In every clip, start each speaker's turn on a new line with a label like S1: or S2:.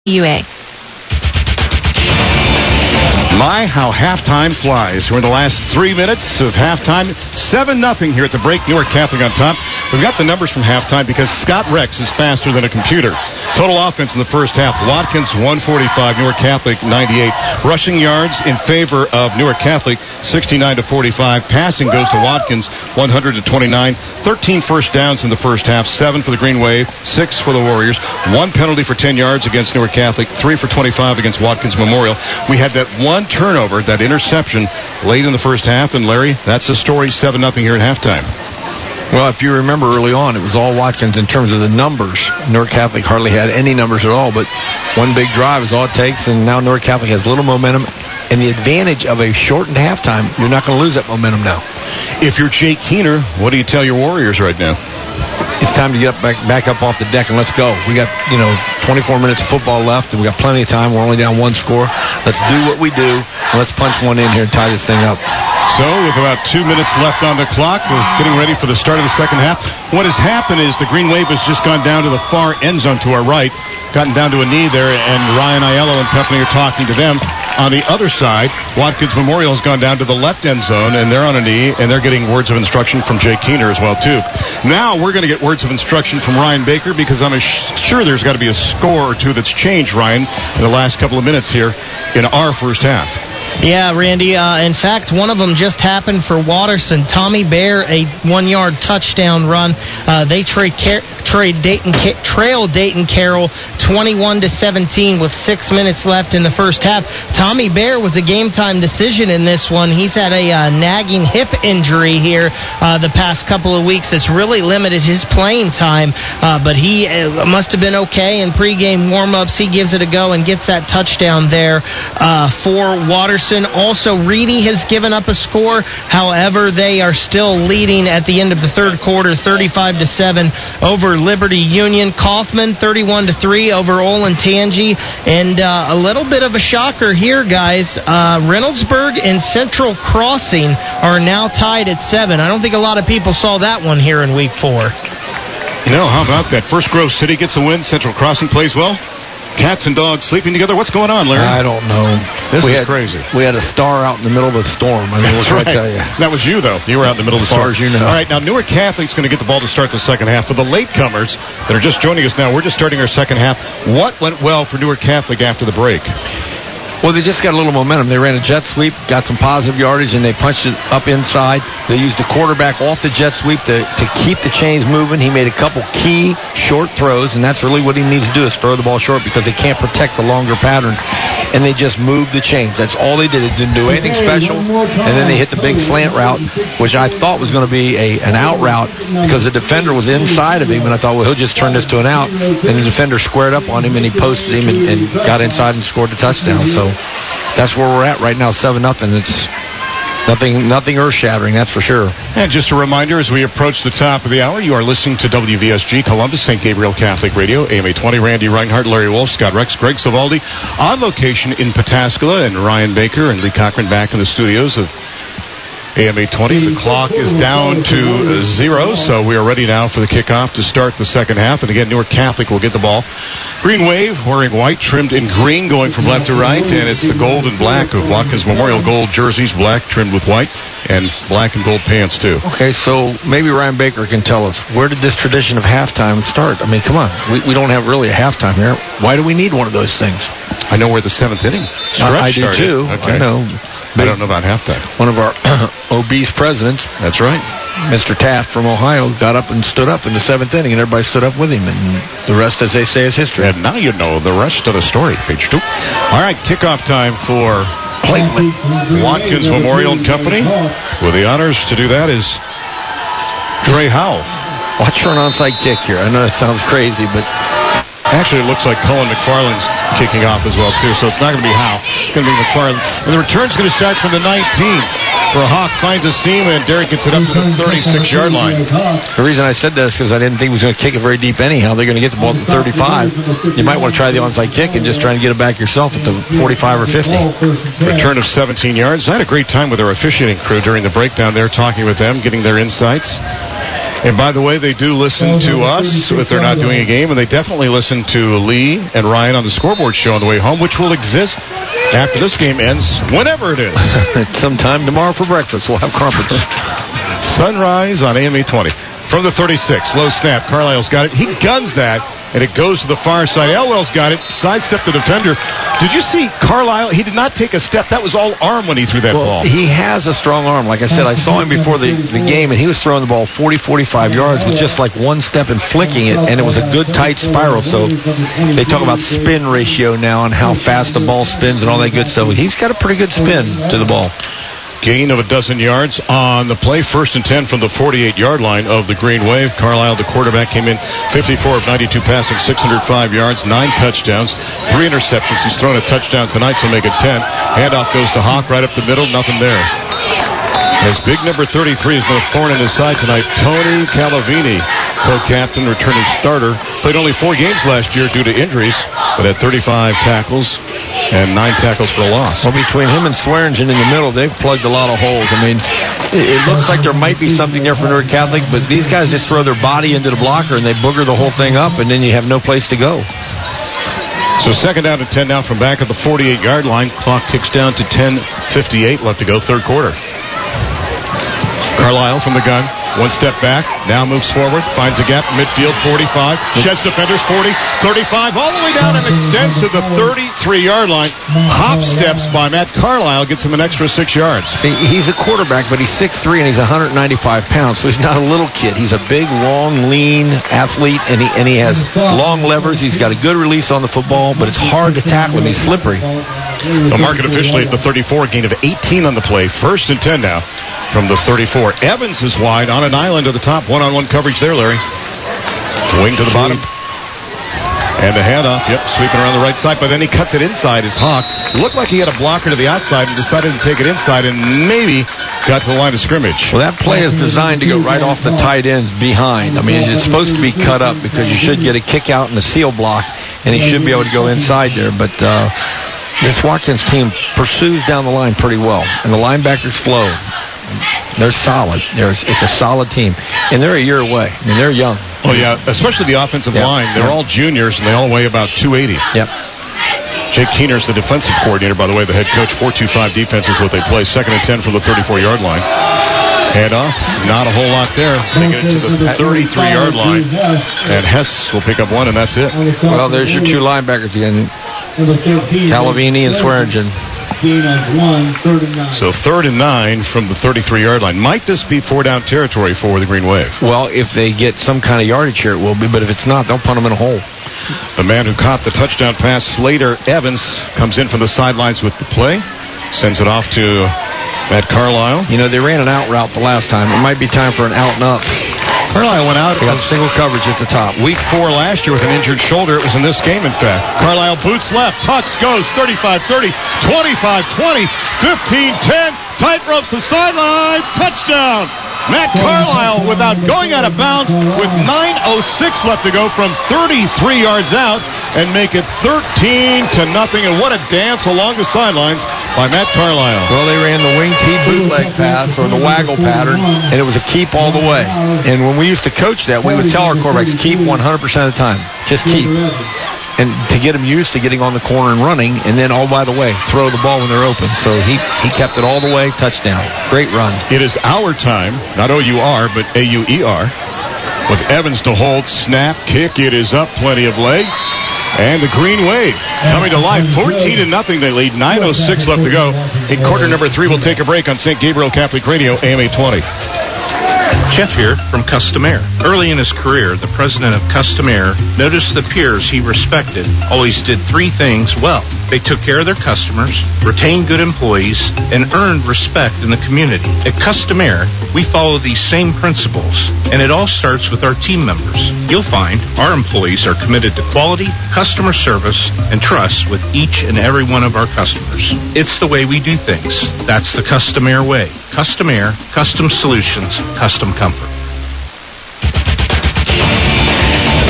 S1: UA.
S2: My, how halftime flies. We're in the last 3 minutes of halftime. 7-0 here at the break. Newark Catholic on top. We've got the numbers from halftime because Scott Rex is faster than a computer. Total offense in the first half. Watkins, 145. Newark Catholic, 98. Rushing yards in favor of Newark Catholic, 69-45. Passing goes to Watkins, 129. 13 first downs in the first half. 7 for the Green Wave. 6 for the Warriors. 1 penalty for 10 yards against Newark Catholic. 3 for 25 against Watkins Memorial. We had that one turnover, that interception, late in the first half. And, Larry, that's the story, 7-0 here at halftime.
S3: Well, if you remember early on, it was all Watkins in terms of the numbers. Newark Catholic hardly had any numbers at all, but one big drive is all it takes, and now Newark Catholic has little momentum. And the advantage of a shortened halftime, you're not going to lose that momentum now.
S2: If you're Jake Keener, what do you tell your Warriors right now?
S3: It's time to get back up off the deck and let's go. We got, 24 minutes of football left, and we got plenty of time. We're only down one score. Let's do what we do, and let's punch one in here and tie this thing up.
S2: So, with about 2 minutes left on the clock, we're getting ready for the start of the second half. What has happened is the Green Wave has just gone down to the far end zone to our right, gotten down to a knee there, and Ryan Aiello and company are talking to them. On the other side, Watkins Memorial has gone down to the left end zone, and they're on a knee, and they're getting words of instruction from Jake Keener as well, too. Now we're going to get words of instruction from Ryan Baker, because I'm sure there's got to be a score or two that's changed, Ryan, in the last couple of minutes here in our first half.
S4: Yeah, Randy. In fact, one of them just happened for Watterson. Tommy Bear, a 1-yard touchdown run. They trail Dayton Carroll 21-17 with 6 minutes left in the first half. Tommy Bear was a game-time decision in this one. He's had a nagging hip injury here the past couple of weeks. It's really limited his playing time, but he must have been okay in pregame warm-ups. He gives it a go and gets that touchdown there for Watterson. Also, Reedy has given up a score. However, they are still leading at the end of the third quarter, 35-7 over Liberty Union. Kaufman, 31-3 over Olentangy. And a little bit of a shocker here, guys. Reynoldsburg and Central Crossing are now tied at 7. I don't think a lot of people saw that one here in Week 4.
S2: How about that? First Grove City gets a win. Central Crossing plays well. Cats and dogs sleeping together. What's going on, Larry?
S3: I don't know.
S2: This is crazy.
S3: We had a star out in the middle of a storm.
S2: That's right. I tell you? That was you, though. You were out in the middle of the storm.
S3: As far as you know.
S2: All right, now Newark Catholic's going to get the ball to start the second half. For the latecomers that are just joining us now, we're just starting our second half. What went well for Newark Catholic after the break?
S3: Well, they just got a little momentum. They ran a jet sweep, got some positive yardage, and they punched it up inside. They used the quarterback off the jet sweep to keep the chains moving. He made a couple key short throws, and that's really what he needs to do is throw the ball short because they can't protect the longer patterns. And they just moved the chains. That's all they did. They didn't do anything special. And then they hit the big slant route, which I thought was going to be an out route because the defender was inside of him, and I thought, well, he'll just turn this to an out. And the defender squared up on him, and he posted him and got inside and scored the touchdown. So that's where we're at right now, 7-0. It's nothing earth-shattering, that's for sure.
S2: And just a reminder, as we approach the top of the hour, you are listening to WVSG Columbus, St. Gabriel Catholic Radio, AM 820. Randy Reinhardt, Larry Wolf, Scott Rex, Greg Savaldi, on location in Pataskala, and Ryan Baker and Lee Cochran back in the studios of AM 820. The clock is down to 0, so we are ready now for the kickoff to start the second half. And again, Newark Catholic will get the ball. Green Wave wearing white, trimmed in green, going from left to right, and it's the gold and black of Watkins Memorial. Gold jerseys, black, trimmed with white, and black and gold pants, too.
S3: Okay, so maybe Ryan Baker can tell us, where did this tradition of halftime start? I mean, come on. We don't have really a halftime here. Why do we need one of those things?
S2: I know where the 7th inning stretch
S3: I do,
S2: started.
S3: too.
S2: Okay.
S3: I know.
S2: I don't know about halftime.
S3: One of our obese presidents,
S2: that's right,
S3: Mr. Taft from Ohio, got up and stood up in the 7th inning, and everybody stood up with him. And the rest, as they say, is history.
S2: And now you know the rest of the story. Page 2. All right, kickoff time for Clayton Watkins Memorial and Company. With the honors to do that is Dre Howell.
S3: Watch for an onside kick here. I know that sounds crazy, but
S2: actually it looks like Cullen McFarland's kicking off as well, too, so it's not going to be Howell. It's going to be McFarland. And the return's going to start from the 19. For Hawk finds a seam, and Derek gets it up to the 36-yard line.
S3: The reason I said that is because I didn't think he was going to kick it very deep anyhow. They're going to get the ball to the 35. You might want to try the onside kick and just try and get it back yourself at the 45 or 50.
S2: Return of 17 yards. I had a great time with our officiating crew during the breakdown there, talking with them, getting their insights. And by the way, they do listen to us if they're not doing a game, and they definitely listen to Lee and Ryan on the Scoreboard Show on the way home, which will exist after this game ends, whenever it is.
S3: Sometime tomorrow for breakfast. We'll have crumpets.
S2: Sunrise on AM 820. From the 36, low snap. Carlisle's got it. He guns that, and it goes to the far side. Elwell's got it. Sidestep the defender. Did you see Carlisle? He did not take a step. That was all arm when he threw that ball.
S3: He has a strong arm. Like I said, I saw him before the game, and he was throwing the ball 40, 45 yards with just like one step and flicking it, and it was a good tight spiral. So they talk about spin ratio now and how fast the ball spins and all that good stuff. He's got a pretty good spin to the ball.
S2: Gain of 12 yards on the play. 1st and 10 from the 48-yard line of the Green Wave. Carlisle, the quarterback, came in 54 of 92 passing, 605 yards, 9 touchdowns, 3 interceptions. He's thrown a touchdown tonight, so make it 10. Handoff goes to Hawk right up the middle. Nothing there. As big number 33 is no thorn in his side tonight, Tony Calavini, co-captain, returning starter. Played only 4 games last year due to injuries, but had 35 tackles and 9 tackles for a loss.
S3: Well, between him and Swearingen in the middle, they've plugged a lot of holes. I mean, it looks like there might be something there for Newark Catholic, but these guys just throw their body into the blocker and they booger the whole thing up, and then you have no place to go.
S2: So 2nd down and 10 now from back at the 48-yard line. Clock ticks down to 10:58 left to go, 3rd quarter. Carlisle from the gun. 1 step back. Now moves forward. Finds a gap. Midfield. 45. Sheds defenders. 40. 35. All the way down and extends to the 33-yard line. Hop steps by Matt Carlisle. Gets him an extra 6 yards.
S3: See, he's a quarterback, but he's 6'3", and he's 195 pounds, so he's not a little kid. He's a big, long, lean athlete, and he has long levers. He's got a good release on the football, but it's hard to tackle him. He's slippery.
S2: The market officially at the 34. Gain of 18 on the play. 1st and 10 now from the 34. Evans is wide on an island to the top. One-on-one coverage there, Larry. Wing to the bottom. And the handoff, sweeping around the right side, but then he cuts it inside his Hawk. Looked like he had a blocker to the outside and decided to take it inside and maybe got to the line of scrimmage.
S3: Well, that play is designed to go right off the tight end behind. I mean, it's supposed to be cut up because you should get a kick out in the seal block, and he should be able to go inside there, but this Watkins team pursues down the line pretty well, and the linebackers flow. They're solid. It's a solid team. And they're a year away. I mean, they're young.
S2: Oh, yeah, especially the offensive line. They're all juniors, and they all weigh about 280.
S3: Yep.
S2: Jake Keener's the defensive coordinator, by the way, the head coach. 4-2-5 defense is what they play. 2nd and 10 from the 34-yard line. Handoff, not a whole lot there. Taking it to the 33-yard line. And Hess will pick up 1, and that's it.
S3: Well, there's your 2 linebackers again. Calavini and Swearingen.
S2: So 3rd and 9 from the 33-yard line. Might this be 4-down territory for the Green Wave?
S3: Well, if they get some kind of yardage here, it will be. But if it's not, they'll punt them in a hole.
S2: The man who caught the touchdown pass, Slater Evans, comes in from the sidelines with the play. Sends it off to Matt Carlisle.
S3: You know, they ran an out route the last time. It might be time for an out and up.
S2: Carlisle went out.
S3: They got single coverage at the top.
S2: Week 4 last year with an injured shoulder. It was in this game, in fact. Carlisle boots left. Tucks goes 35-30, 25-20, 15-10. Tight ropes the sideline. Touchdown. Matt Carlisle without going out of bounds with 9:06 left to go from 33 yards out and make it 13-0. And what a dance along the sidelines by Matt Carlisle.
S3: Well, they ran the wing T bootleg pass or the waggle pattern, and it was a keep all the way. And when we used to coach that, we would tell our quarterbacks, keep 100% of the time. Just keep. And to get them used to getting on the corner and running, and then, oh, by the way, throw the ball when they're open. So he kept it all the way, touchdown. Great run.
S2: It is our time, not O-U-R, but A-U-E-R, with Evans to hold, snap, kick. It is up, plenty of leg. And the Green Wave coming to life, 14-0 they lead, 9:06 left to go. In quarter number 3, we'll take a break on St. Gabriel Catholic Radio, AM 820.
S1: Jeff here from Custom Air. Early in his career, the president of Custom Air noticed the peers he respected always did 3 things well. They took care of their customers, retained good employees, and earned respect in the community. At Custom Air, we follow these same principles, and it all starts with our team members. You'll find our employees are committed to quality, customer service, and trust with each and every one of our customers. It's the way we do things. That's the Custom Air way. Custom Air, custom solutions, custom comfort.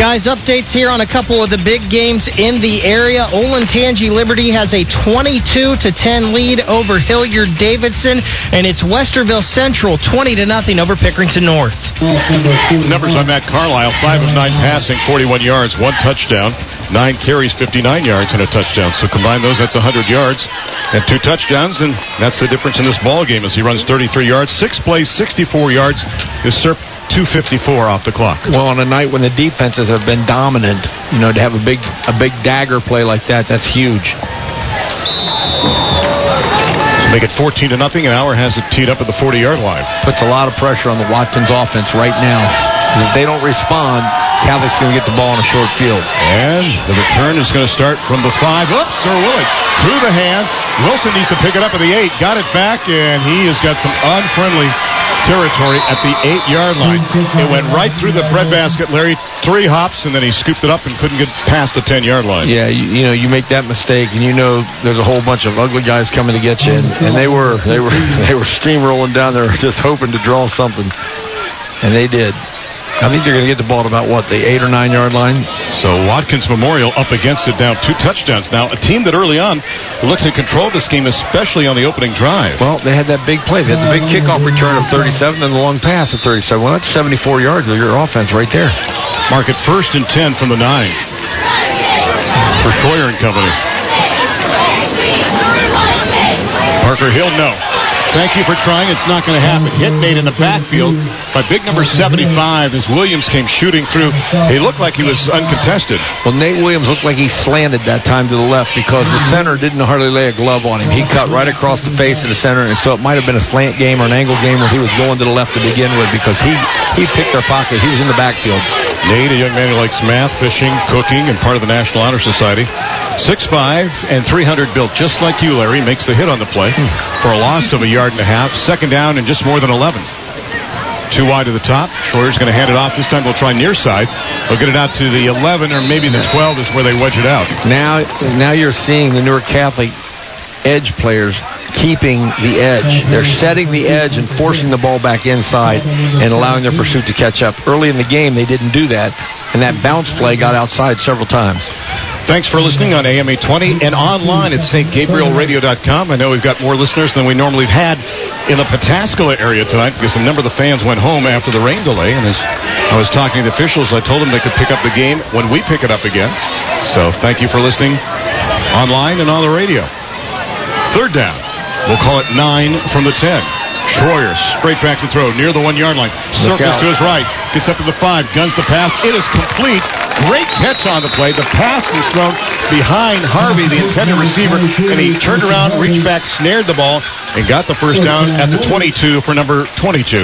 S4: Guys, updates here on a couple of the big games in the area. Olentangy Liberty has a 22-10 lead over Hilliard-Davidson, and it's Westerville Central 20-0 over Pickerington North.
S2: Numbers on Matt Carlisle: 5 of 9 passing, 41 yards, 1 touchdown, 9 carries, 59 yards, and a touchdown. So combine those, that's 100 yards and 2 touchdowns, and that's the difference in this ball game as he runs 33 yards, 6 plays, 64 yards. Is 2:54 off the clock.
S3: Well, on a night when the defenses have been dominant, to have a big dagger play like that, that's huge.
S2: Make it 14-0, and Auer has it teed up at the 40-yard line.
S3: Puts a lot of pressure on the Watkins offense right now. If they don't respond, Catholic's going to get the ball on a short field.
S2: And the return is going to start from the 5. Oops, Sir Willie through the hands. Wilson needs to pick it up at the 8. Got it back, and he has got some unfriendly territory at the 8-yard line. It went right through the breadbasket, Larry. 3 hops, and then he scooped it up and couldn't get past the 10-yard line.
S3: Yeah, you make that mistake, and there's a whole bunch of ugly guys coming to get you, and they were steamrolling down there, just hoping to draw something, and they did. I think they're going to get the ball at about, the 8 or 9 yard line?
S2: So Watkins Memorial up against it, down 2 touchdowns. Now, a team that early on looked to control this game, especially on the opening drive.
S3: Well, they had that big play. They had the big kickoff return of 37 and the long pass of 37. Well, that's 74 yards of your offense right there.
S2: Mark it 1st and 10 from the 9 for Schroyer and company. Parker Hill, no. Thank you for trying. It's not going to happen. Hit made in the backfield by big number 75 as Williams came shooting through. He looked like he was uncontested.
S3: Well, Nate Williams looked like he slanted that time to the left because the center didn't hardly lay a glove on him. He cut right across the face of the center, and so it might have been a slant game or an angle game where he was going to the left to begin with because he picked their pocket. He was in the backfield.
S2: Nate, a young man who likes math, fishing, cooking, and part of the National Honor Society. 6'5" and 300 built, just like you, Larry. Makes the hit on the play for a loss of 1.5 yards. 2nd down and just more than 11. 2 wide to the top. Schroyer's going to hand it off. This time they'll try near side. They'll get it out to the 11 or maybe the 12 is where they wedge it out.
S3: Now you're seeing the Newark Catholic edge players keeping the edge. They're setting the edge and forcing the ball back inside and allowing their pursuit to catch up. Early in the game, they didn't do that, and that bounce play got outside several times.
S2: Thanks for listening on AM 820 and online at stgabrielradio.com. I know we've got more listeners than we normally have had in the Pataskala area tonight because a number of the fans went home after the rain delay. And as I was talking to the officials, I told them they could pick up the game when we pick it up again. So thank you for listening online and on the radio. 3rd down. We'll call it 9 from the 10. Schroyer straight back to throw near the 1 yard line. Circles to his right. Gets up to the 5. Guns the pass. It is complete. Great catch on the play. The pass is thrown behind Harvey, the intended receiver, and he turned around, reached back, snared the ball, and got the 1st down at the 22 for number 22.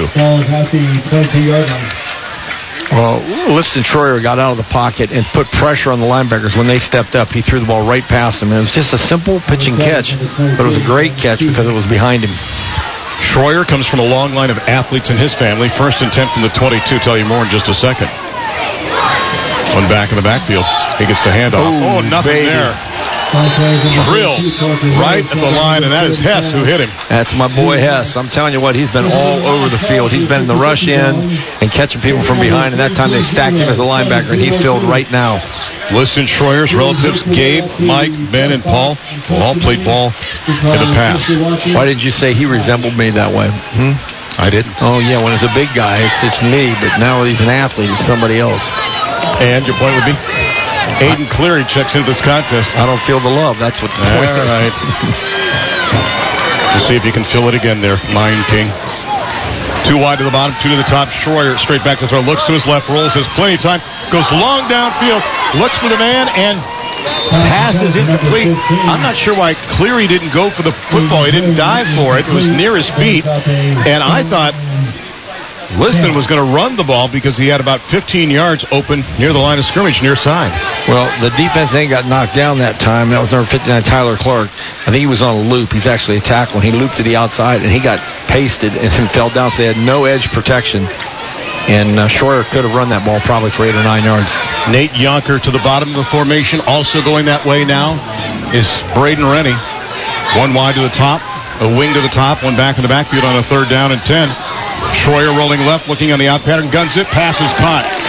S3: Well, Liston Schroyer got out of the pocket and put pressure on the linebackers. When they stepped up, he threw the ball right past them. And it was just a simple pitching catch, but it was a great catch because it was behind him.
S2: Schroyer comes from a long line of athletes in his family. 1st and 10 from the 22. Tell you more in just a second. One back in the backfield. He gets the handoff. Oh, nothing there. Drill right at the line, and that is Hess who hit him.
S3: That's my boy Hess. I'm telling you what, he's been all over the field. He's been in the rush in and catching people from behind, and that time they stacked him as a linebacker, and he filled right now.
S2: Liston Schroyer's relatives, Gabe, Mike, Ben, and Paul, all played ball in the past.
S3: Why did you say he resembled me that way?
S2: I did.
S3: Oh, yeah, when it's a big guy, it's me, but now he's an athlete, it's somebody else.
S2: And your point would be? Aiden Cleary checks into this contest.
S3: I don't feel the love. That's what the point is.
S2: All right. We'll see if you can fill it again there, Lion King. 2 wide to the bottom, 2 to the top. Schroyer straight back to throw. Looks to his left, rolls, has plenty of time. Goes long downfield, looks for the man, and pass is incomplete. I'm not sure why Cleary didn't go for the football. He didn't dive for it. It was near his feet. And I thought Liston was going to run the ball because he had about 15 yards open near the line of scrimmage, near side.
S3: Well, the defense ain't got knocked down that time. That was number 59, Tyler Clark. I think he was on a loop. He's actually a tackle, and he looped to the outside, and he got pasted and then fell down, so they had no edge protection. And Schroyer could have run that ball probably for 8 or 9 yards.
S2: Nate Yonker to the bottom of the formation. Also going that way now is Braden Rennie. 1 wide to the top, a wing to the top, 1 back in the backfield on a 3rd down and 10. Schroyer rolling left, looking on the out pattern, guns it, passes caught.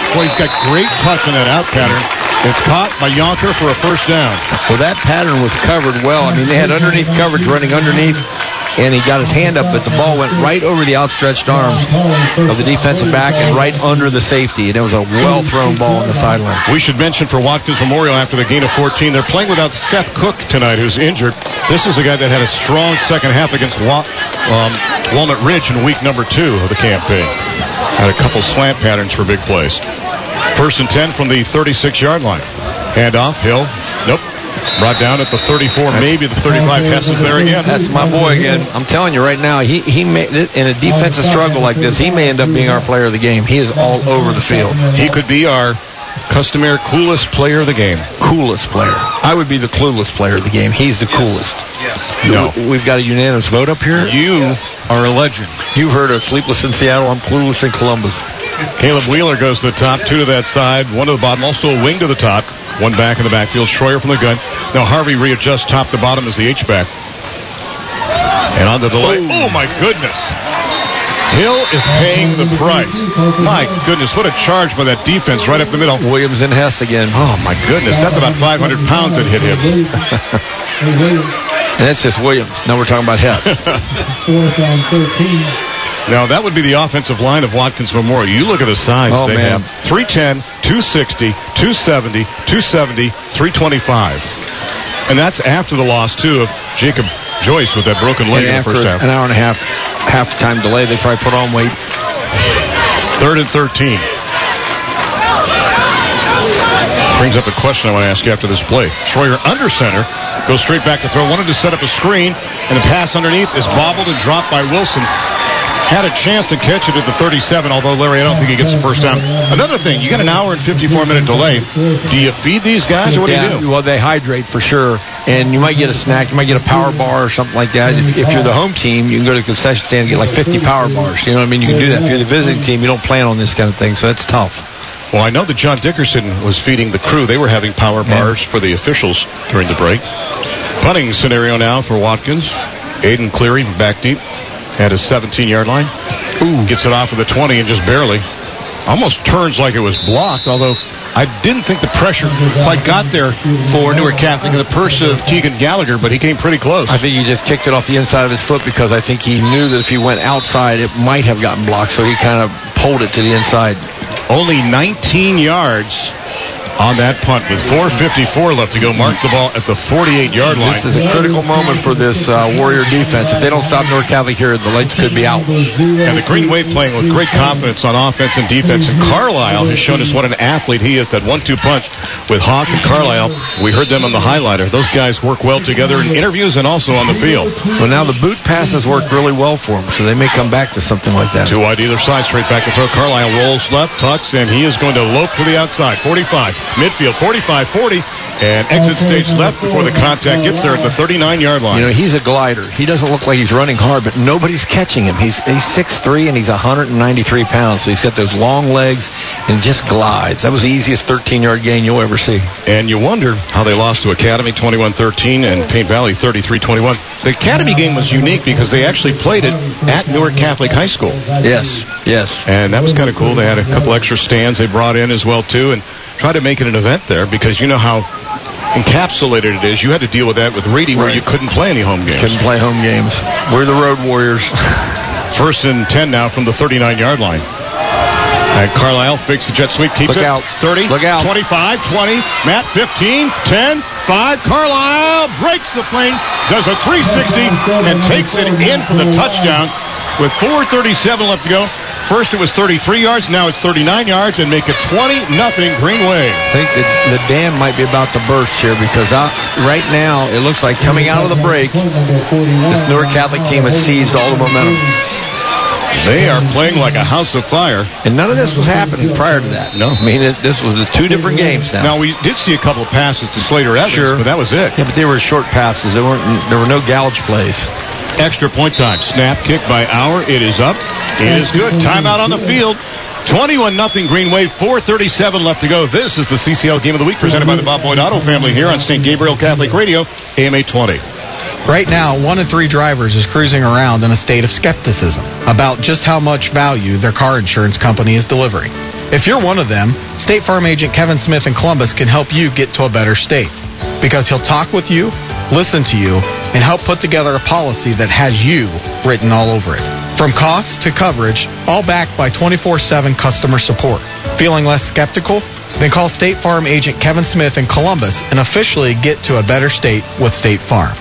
S2: Boy, he's got great touch on that out pattern. It's caught by Yonker for a first down.
S3: Well, that pattern was covered well. I mean, they had underneath coverage running underneath, and he got his hand up, but the ball went right over the outstretched arms of the defensive back and right under the safety, and it was a well-thrown ball on the sideline.
S2: We should mention for Watkins Memorial after the gain of 14, they're playing without Seth Cook tonight, who's injured. This is a guy that had a strong second half against Walnut Ridge in week number 2 of the campaign. Had a couple slant patterns for big plays. First and 10 from the 36-yard line. Handoff, Hill. Nope. Brought down at the 34, maybe the 35. Hessen's there again.
S3: That's my boy again. I'm telling you right now, he may, in a defensive struggle like this, he may end up being our player of the game. He is all over the field.
S2: He could be our Customary coolest player of the game.
S3: Coolest player. I would be the clueless player of the game. He's the coolest.
S2: Yes. No.
S3: We've got a unanimous vote up here.
S2: You are a legend.
S3: You've heard of Sleepless in Seattle. I'm clueless in Columbus.
S2: Caleb Wheeler goes to the top, 2 to that side, 1 to the bottom, also a wing to the top, 1 back in the backfield. Schroyer from the gun. Now Harvey readjusts top to bottom as the H-back. And on the delay. Oh, my goodness. Hill is paying the price. My goodness, what a charge by that defense right up the middle.
S3: Williams and Hess again.
S2: Oh, my goodness. That's about 500 pounds that hit him.
S3: And that's just Williams. Now we're talking about Hess.
S2: Now, that would be the offensive line of Watkins Memorial. You look at the size.
S3: Oh,
S2: they
S3: man.
S2: have 310, 260, 270, 270, 325. And that's after the loss, too, of Jacob Joyce with that broken leg in the first half.
S3: An hour and a half halftime delay, they probably put on weight.
S2: 3rd and 13. Brings up a question I want to ask you after this play. Schroyer under center, goes straight back to throw. Wanted to set up a screen, and the pass underneath is bobbled and dropped by Wilson. Had a chance to catch it at the 37, although, Larry, I don't think he gets the first down. Another thing, you got an hour and 54-minute delay. Do you feed these guys, or what do you do?
S3: Well, they hydrate for sure, and you might get a snack. You might get a power bar or something like that. If you're the home team, you can go to the concession stand and get like 50 power bars. You know what I mean? You can do that. If you're the visiting team, you don't plan on this kind of thing, so it's tough.
S2: Well, I know that John Dickerson was feeding the crew. They were having power bars for the officials during the break. Punting scenario now for Watkins. Aiden Cleary back deep at his 17-yard line. Ooh, gets it off of the 20 and just barely. Almost turns like it was blocked, although I didn't think the pressure quite got there for Newark Catholic in the person of Keegan Gallagher, but he came pretty close.
S3: I think he just kicked it off the inside of his foot because I think he knew that if he went outside, it might have gotten blocked, so he kind of pulled it to the inside.
S2: Only 19 yards on that punt with 4:54 left to go. Mark the ball at the 48-yard line.
S3: This is a critical moment for this Warrior defense. If they don't stop North Catholic here, the lights could be out.
S2: And the Green Wave playing with great confidence on offense and defense. And Carlisle has shown us what an athlete he is. That 1-2 punch with Hawk and Carlisle. We heard them on the highlighter. Those guys work well together in interviews and also on the field.
S3: Well, now the boot passes work really well for them, so they may come back to something like that.
S2: 2 wide either side, straight back to throw. Carlisle rolls left, tucks, and he is going to lope to the outside. 45. Midfield, 45-40, and exit stage left before the contact gets there at the 39-yard line.
S3: You know, he's a glider. He doesn't look like he's running hard, but nobody's catching him. He's 6'3", and he's 193 pounds, so he's got those long legs and just glides. That was the easiest 13-yard gain you'll ever see.
S2: And you wonder how they lost to Academy 21-13 and Paint Valley 33-21. The Academy game was unique because they actually played it at Newark Catholic High School.
S3: Yes.
S2: And that was kind of cool. They had a couple extra stands they brought in as well, too, and try to make it an event there because you know how encapsulated it is. You had to deal with that with Reedy where you couldn't play any home games.
S3: Couldn't play home games. We're the Road Warriors.
S2: 1st and 10 now from the 39-yard line. And Carlisle fakes the jet sweep, keeps
S3: Look
S2: it.
S3: out.
S2: 30,
S3: Look out.
S2: 25, 20, Matt 15, 10, 5. Carlisle breaks the plane, does a 360, and takes it in for the touchdown with 4:37 left to go. First it was 33 yards, now it's 39 yards, and make it 20-0 Green Wave.
S3: I think the dam might be about to burst here because right now it looks like coming out of the break, this Newark Catholic team has seized all the momentum.
S2: They are playing like a house of fire.
S3: And none of this was happening prior to that.
S2: No.
S3: I mean, this was 2 different games now.
S2: Now, we did see a couple of passes to Slater Evans, but that was it.
S3: Yeah, but they were short passes. There were no gouge plays.
S2: Extra point time. Snap kick by Auer. It is up. It is good. Timeout on the field. 21-0 Green Wave. 4:37 left to go. This is the CCL Game of the Week presented by the Bob Boyd Auto family here on St. Gabriel Catholic Radio, AM 820.
S5: Right now, 1 in 3 drivers is cruising around in a state of skepticism about just how much value their car insurance company is delivering. If you're one of them, State Farm agent Kevin Smith in Columbus can help you get to a better state, because he'll talk with you, listen to you, and help put together a policy that has you written all over it. From cost to coverage, all backed by 24/7 customer support. Feeling less skeptical? Then call State Farm agent Kevin Smith in Columbus and officially get to a better state with State Farm.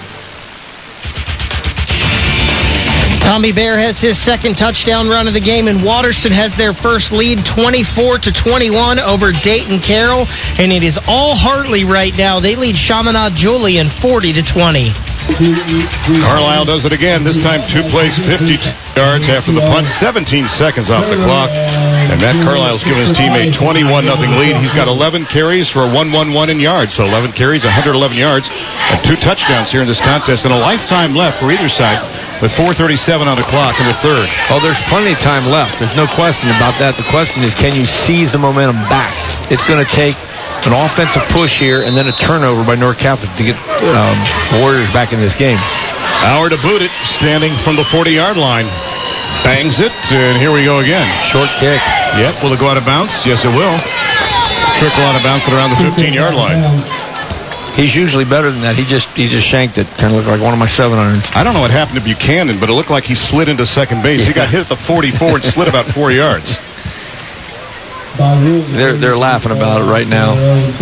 S4: Tommy Bear has his second touchdown run of the game, and Waterston has their first lead, 24-21 over Dayton Carroll, and it is all Hartley right now. They lead Chaminade Julian 40-20.
S2: Carlisle does it again. This time 2 plays, 50 yards after the punt, 17 seconds off the clock. And Matt Carlisle's given his team a 21-0 lead. He's got 11 carries for a 111 in yards. So 11 carries, 111 yards, and 2 touchdowns here in this contest, and a lifetime left for either side with 4:37 on the clock in the third.
S3: Oh, there's plenty of time left. There's no question about that. The question is, can you seize the momentum back? It's going to take an offensive push here and then a turnover by North Catholic to get Warriors back in this game.
S2: Howard to boot it, standing from the 40-yard line. Bangs it, and here we go again.
S3: Short kick.
S2: Yep, will it go out of bounds? Yes, it will. Trickle out of bounds at around the 15-yard line.
S3: He's usually better than that. He just shanked it. Kind of looked like one of my 700s.
S2: I don't know what happened to Buchanan, but it looked like he slid into second base. He got hit at the 44 and slid about 4 yards.
S3: They're laughing about it right now.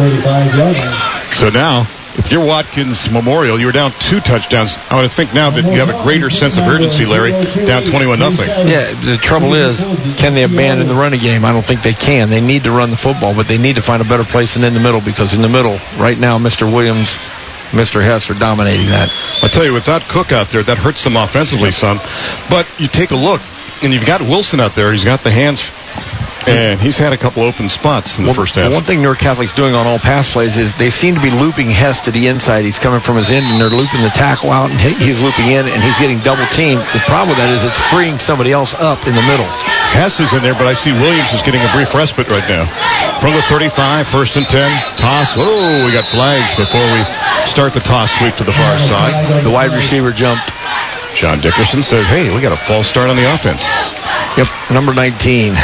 S2: So now, if you're Watkins Memorial, you were down 2 touchdowns. I would think now that you have a greater sense of urgency, Larry, down 21-0.
S3: Yeah, the trouble is, can they abandon the running game? I don't think they can. They need to run the football, but they need to find a better place than in the middle, because in the middle, right now, Mr. Williams, Mr. Hess are dominating that.
S2: I tell you, without Cook out there, that hurts them offensively, son. But you take a look, and you've got Wilson out there. He's got the hands. And he's had a couple open spots in the first half.
S3: One thing North Catholic's doing on all pass plays is they seem to be looping Hess to the inside. He's coming from his end, and they're looping the tackle out, and he's looping in, and he's getting double-teamed. The problem with that is it's freeing somebody else up in the middle.
S2: Hess is in there, but I see Williams is getting a brief respite right now. From the 35, 1st and 10, toss. Oh, we got flags before we start the toss sweep to the far side.
S3: The wide receiver jumped.
S2: John Dickerson says, hey, we got a false start on the offense.
S3: Yep, number 19.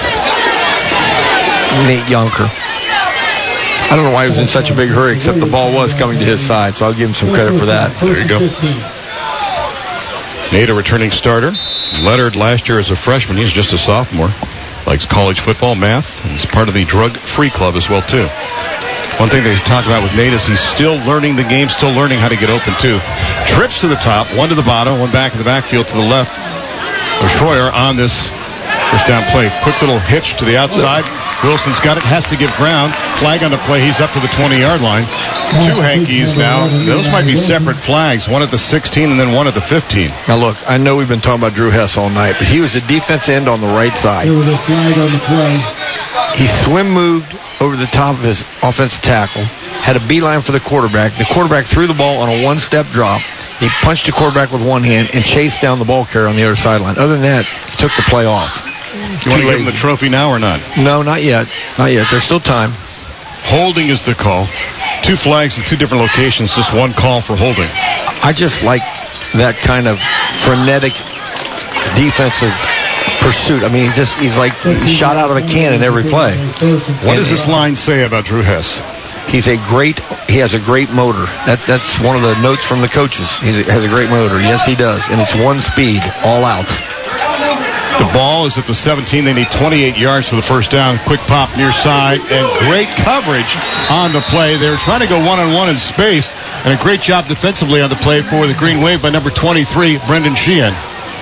S3: Nate Yonker. I don't know why he was in such a big hurry, except the ball was coming to his side, so I'll give him some credit for that.
S2: There you go. Nate, a returning starter. Lettered last year as a freshman. He's just a sophomore. Likes college football, math, and he's part of the drug-free club as well, too. One thing they talk about with Nate is he's still learning the game, still learning how to get open, too. Trips to the top, 1 to the bottom, 1 back in the backfield to the left. Schroyer on this first down play. Quick little hitch to the outside. Wilson's got it, has to give ground. Flag on the play. He's up to the 20-yard line. 2 hankies now. Those might be separate flags. One at the 16 and then one at the 15.
S3: Now, look, I know we've been talking about Drew Hess all night, but he was a defense end on the right side.
S6: There was a flag on the play.
S3: He swim moved over the top of his offensive tackle, had a beeline for the quarterback. The quarterback threw the ball on a 1-step drop. He punched the quarterback with one hand and chased down the ball carrier on the other sideline. Other than that, he took the play off.
S2: Do you want to give him the trophy now or not?
S3: No, not yet. Not yet. There's still time.
S2: Holding is the call. 2 flags in 2 different locations, just 1 call for holding.
S3: I just like that kind of frenetic defensive pursuit. I mean, he's like shot out of a cannon every play.
S2: What does this line say about Drew Hess?
S3: He has a great motor. That's one of the notes from the coaches. He has a great motor. Yes, he does. And it's 1 speed, all out.
S2: The ball is at the 17. They need 28 yards for the first down. Quick pop near side, and great coverage on the play. They were trying to go one-on-one in space, and a great job defensively on the play for the Green Wave by number 23, Brendan Sheehan.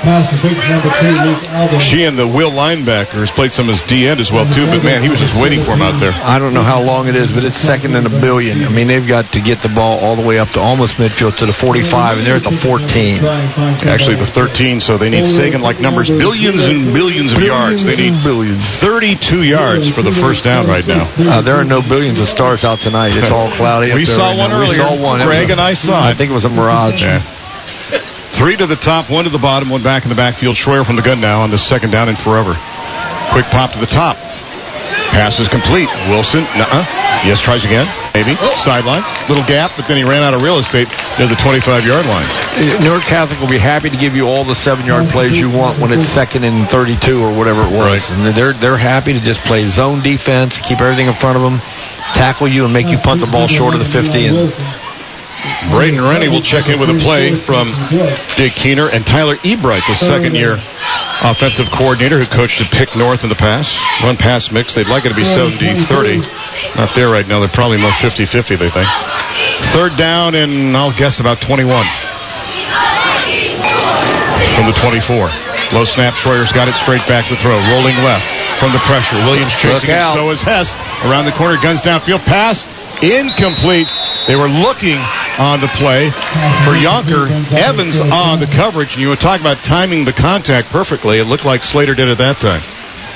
S2: Sheehan, the Will linebacker, has played some as D-end as well, too, but, man, he was just waiting for him out there.
S3: I don't know how long it is, but it's 2nd and 1 billion. I mean, they've got to get the ball all the way up to almost midfield to the 45, and they're at the 14.
S2: Actually, the 13, so they need Sagan-like numbers. Billions and billions of yards. They need 32 yards for the first down right now.
S3: There are no billions of stars out tonight. It's all cloudy.
S2: We saw one earlier. Greg and I saw it.
S3: I think it was a mirage.
S2: Yeah. 3 to the top, 1 to the bottom, 1 back in the backfield. Schroyer from the gun now on the 2nd down and forever. Quick pop to the top. Pass is complete. Wilson, Yes, tries again. Maybe. Sidelines. Little gap, but then he ran out of real estate near the 25-yard line.
S3: Newark Catholic will be happy to give you all the 7-yard plays you want when it's 2nd and 32 or whatever it was. Right. And they're happy to just play zone defense, keep everything in front of them, tackle you, and make you punt the ball short of the 50. And
S2: Braden Rennie will check in with a play from Jake Keener and Tyler Ebright, the second-year offensive coordinator who coached at Pick North in the past. Run-pass mix. They'd like it to be 70-30. Not there right now. They're probably more 50-50, they think. Third down, and I'll guess about 21 from the 24. Low snap. Schroyer's got it straight back to throw. Rolling left from the pressure. Williams chasing it. So is Hess. Around the corner. Guns downfield. Pass. Incomplete. They were looking on the play for Yonker. Evans on the coverage. And you were talking about timing the contact perfectly. It looked like Slater did at that time.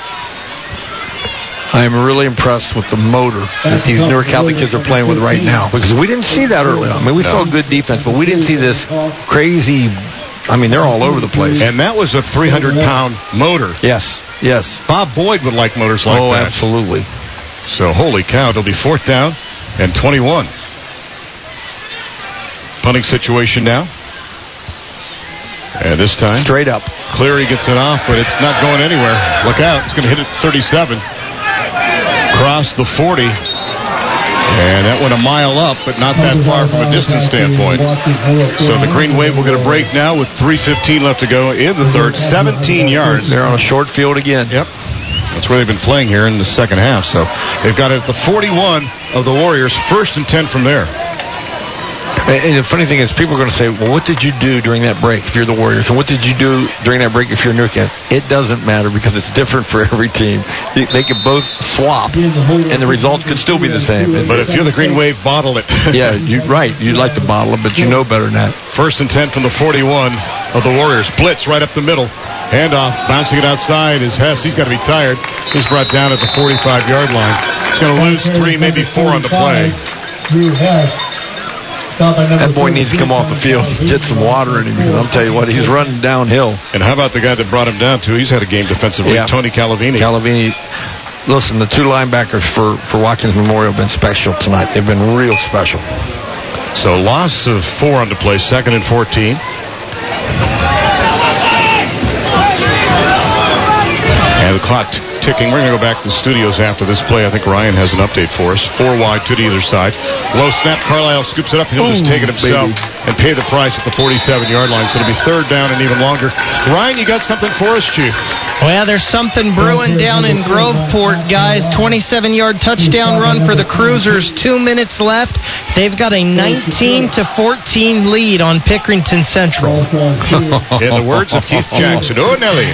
S3: I am really impressed with the motor that these Newark Catholic kids are playing with right now, because we didn't see that early on. I mean, we saw good defense, but we didn't see this crazy. I mean, they're all over the place.
S2: And that was a 300-pound motor.
S3: Yes.
S2: Bob Boyd would like motors like that.
S3: Oh, absolutely.
S2: So, holy cow, it'll be 4th down and 21. Punting situation now. And this time,
S3: straight up.
S2: Cleary gets it off, but it's not going anywhere. Look out. It's going to hit it 37. Cross the 40. And that went a mile up, but not that far from a distance standpoint. So the Green Wave will get a break now with 3:15 left to go in the third. 17 yards.
S3: They're on a short field again.
S2: Yep. That's where they've been playing here in the second half. So they've got it at the 41 of the Warriors. 1st and 10 from there.
S3: And the funny thing is, people are going to say, well, what did you do during that break if you're the Warriors? And what did you do during that break if you're Newcastle? It doesn't matter, because it's different for every team. They can both swap, and the results could still be the same.
S2: But if you're the Green Wave, bottle it.
S3: Yeah, right. You'd like to bottle it, but you know better than that.
S2: 1st and 10 from the 41 of the Warriors. Blitz right up the middle. Handoff, bouncing it outside is Hess. He's got to be tired. He's brought down at the 45-yard line. He's going to lose 3, maybe 4 on the play.
S3: That boy needs to come off the field and get some water in him, because I'll tell you what, he's running downhill.
S2: And how about the guy that brought him down, too? He's had a game defensively, yeah. Tony Calavini.
S3: Listen, the 2 linebackers for Watkins Memorial have been special tonight. They've been real special.
S2: So loss of 4 on the play, 2nd and 14. And the clock ticking. We're going to go back to the studios after this play. I think Ryan has an update for us. 4 wide, 2 to either side. Low snap. Carlisle scoops it up. He'll just take it himself and pay the price at the 47-yard line. So it'll be 3rd down and even longer. Ryan, you got something for us, Chief?
S4: Well, there's something brewing down in Groveport, guys. 27-yard touchdown run for the Cruisers. 2 minutes left. They've got a 19-14 lead on Pickerington Central.
S2: In the words of Keith Jackson, oh, Nelly.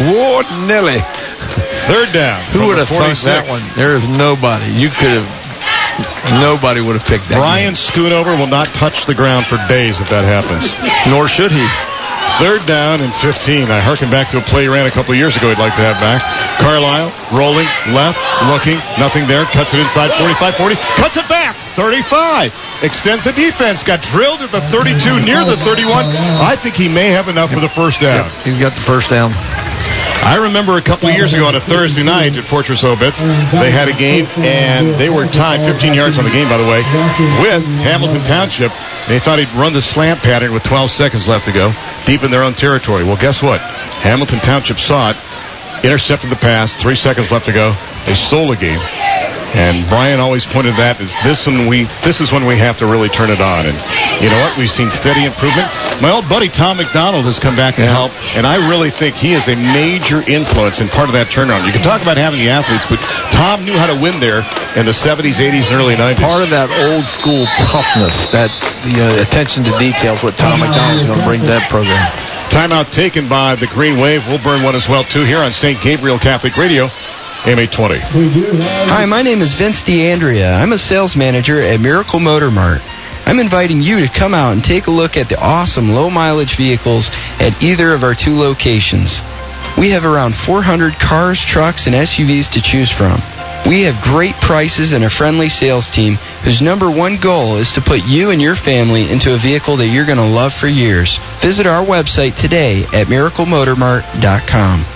S2: 3rd down.
S3: Who would have thought that one? There is nobody. Nobody would have picked that.
S2: Brian Schoonover will not touch the ground for days if that happens.
S3: Nor should he.
S2: 3rd down and 15. I hearken back to a play he ran a couple of years ago he'd like to have back. Carlisle rolling, left, looking, nothing there. Cuts it inside, 45-40. Cuts it back, 35. Extends the defense. Got drilled at the 32, near the 31. I think he may have enough for the 1st down.
S3: Yep, he's got the 1st down.
S2: I remember a couple of years ago on a Thursday night at Fortress Obitz, they had a game, and they were tied 15 yards on the game, by the way, with Hamilton Township. They thought he'd run the slant pattern with 12 seconds left to go, deep in their own territory. Well, guess what? Hamilton Township saw it, intercepted the pass, 3 seconds left to go. They stole the game. And Brian always pointed that as this is when we have to really turn it on. And you know what? We've seen steady improvement. My old buddy Tom McDonald has come back and helped, and I really think he is a major influence in part of that turnaround. You can talk about having the athletes, but Tom knew how to win there in the 70s, 80s, and early 90s.
S3: Part of that old school toughness, that attention to details, what Tom McDonald is going to bring to that program.
S2: Timeout taken by the Green Wave. We'll burn one as well, too, here on St. Gabriel Catholic Radio. AM820.
S6: Hi, my name is Vince DeAndrea. I'm a sales manager at Miracle Motor Mart. I'm inviting you to come out and take a look at the awesome low-mileage vehicles at either of our 2 locations. We have around 400 cars, trucks, and SUVs to choose from. We have great prices and a friendly sales team whose number 1 goal is to put you and your family into a vehicle that you're going to love for years. Visit our website today at miraclemotormart.com.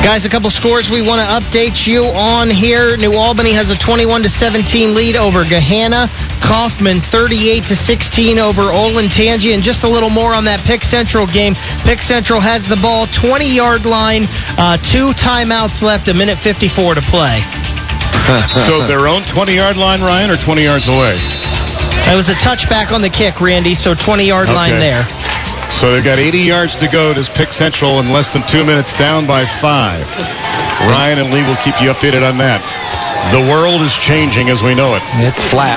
S4: Guys, a couple scores we want to update you on here. New Albany has a 21-17 lead over Gahanna. Kaufman 38-16 over Olentangy. And just a little more on that Pick Central game. Pick Central has the ball, 20-yard line, 2 timeouts left, 1:54 to play.
S2: So their own 20-yard line, Ryan, or 20 yards away?
S4: It was a touchback on the kick, Randy, so 20-yard line there.
S2: So they've got 80 yards to go. Does Pick Central in less than 2 minutes, down by 5. Ryan and Lee will keep you updated on that. The world is changing as we know it.
S3: It's flat.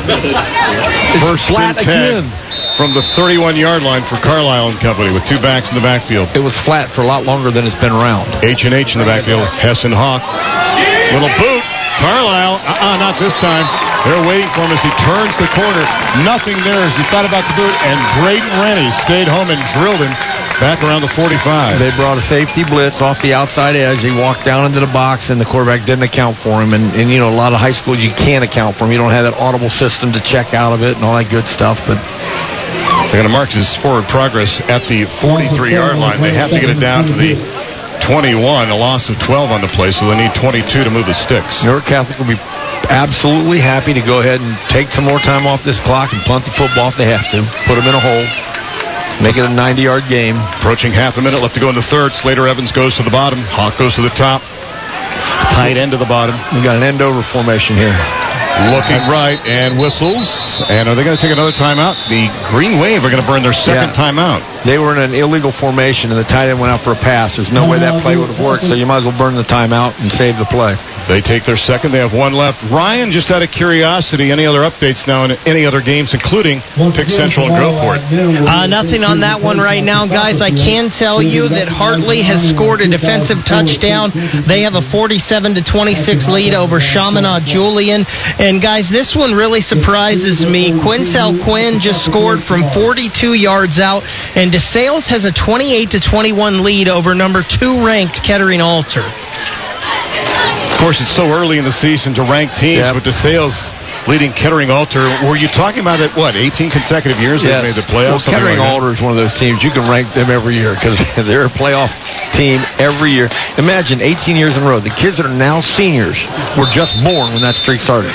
S2: First flat again from the 31-yard line for Carlisle and Company with 2 backs in the backfield.
S3: It was flat for a lot longer than it's been around.
S2: H&H in the backfield. Hesson Hawk. Little boot. Carlisle. Not this time. They're waiting for him as he turns the corner. Nothing there as he thought about the boot, and Braden Rennie stayed home and drilled him back around the 45.
S3: They brought a safety blitz off the outside edge. He walked down into the box, and the quarterback didn't account for him. And you know, a lot of high schools, you can't account for him. You don't have that audible system to check out of it and all that good stuff. But
S2: they're going to mark his forward progress at the 43-yard line. They have to get it down to the 21, a loss of 12 on the play, so they need 22 to move the sticks.
S3: Newark Catholic will be absolutely happy to go ahead and take some more time off this clock and punt the football if they have to. Put them in a hole. Make it a 90-yard game.
S2: Approaching half a minute left to go in the third. Slater Evans goes to the bottom. Hawk goes to the top. Tight end to the bottom.
S3: We got an end-over formation here.
S2: Looking right and whistles. And are they going to take another timeout? The Green Wave are going to burn their second timeout.
S3: They were in an illegal formation, and the tight end went out for a pass. There's no way that play would have worked, so you might as well burn the timeout and save the play.
S2: They take their second. They have 1 left. Ryan, just out of curiosity, any other updates now in any other games, including Pick Central and Groveport?
S4: Nothing on that one right now, guys. I can tell you that Hartley has scored a defensive touchdown. They have a 47-26 lead over Chaminade Julian. And, guys, this one really surprises me. Quintel Quinn just scored from 42 yards out, and DeSales has a 28-21 lead over number 2 ranked Kettering Alter.
S2: Of course, it's so early in the season to rank teams, but DeSales leading Kettering Alter. Were you talking about it, 18 consecutive years they've made the playoffs?
S3: Well, Kettering Alter is one of those teams. You can rank them every year because they're a playoff team every year. Imagine 18 years in a row. The kids that are now seniors were just born when that streak started.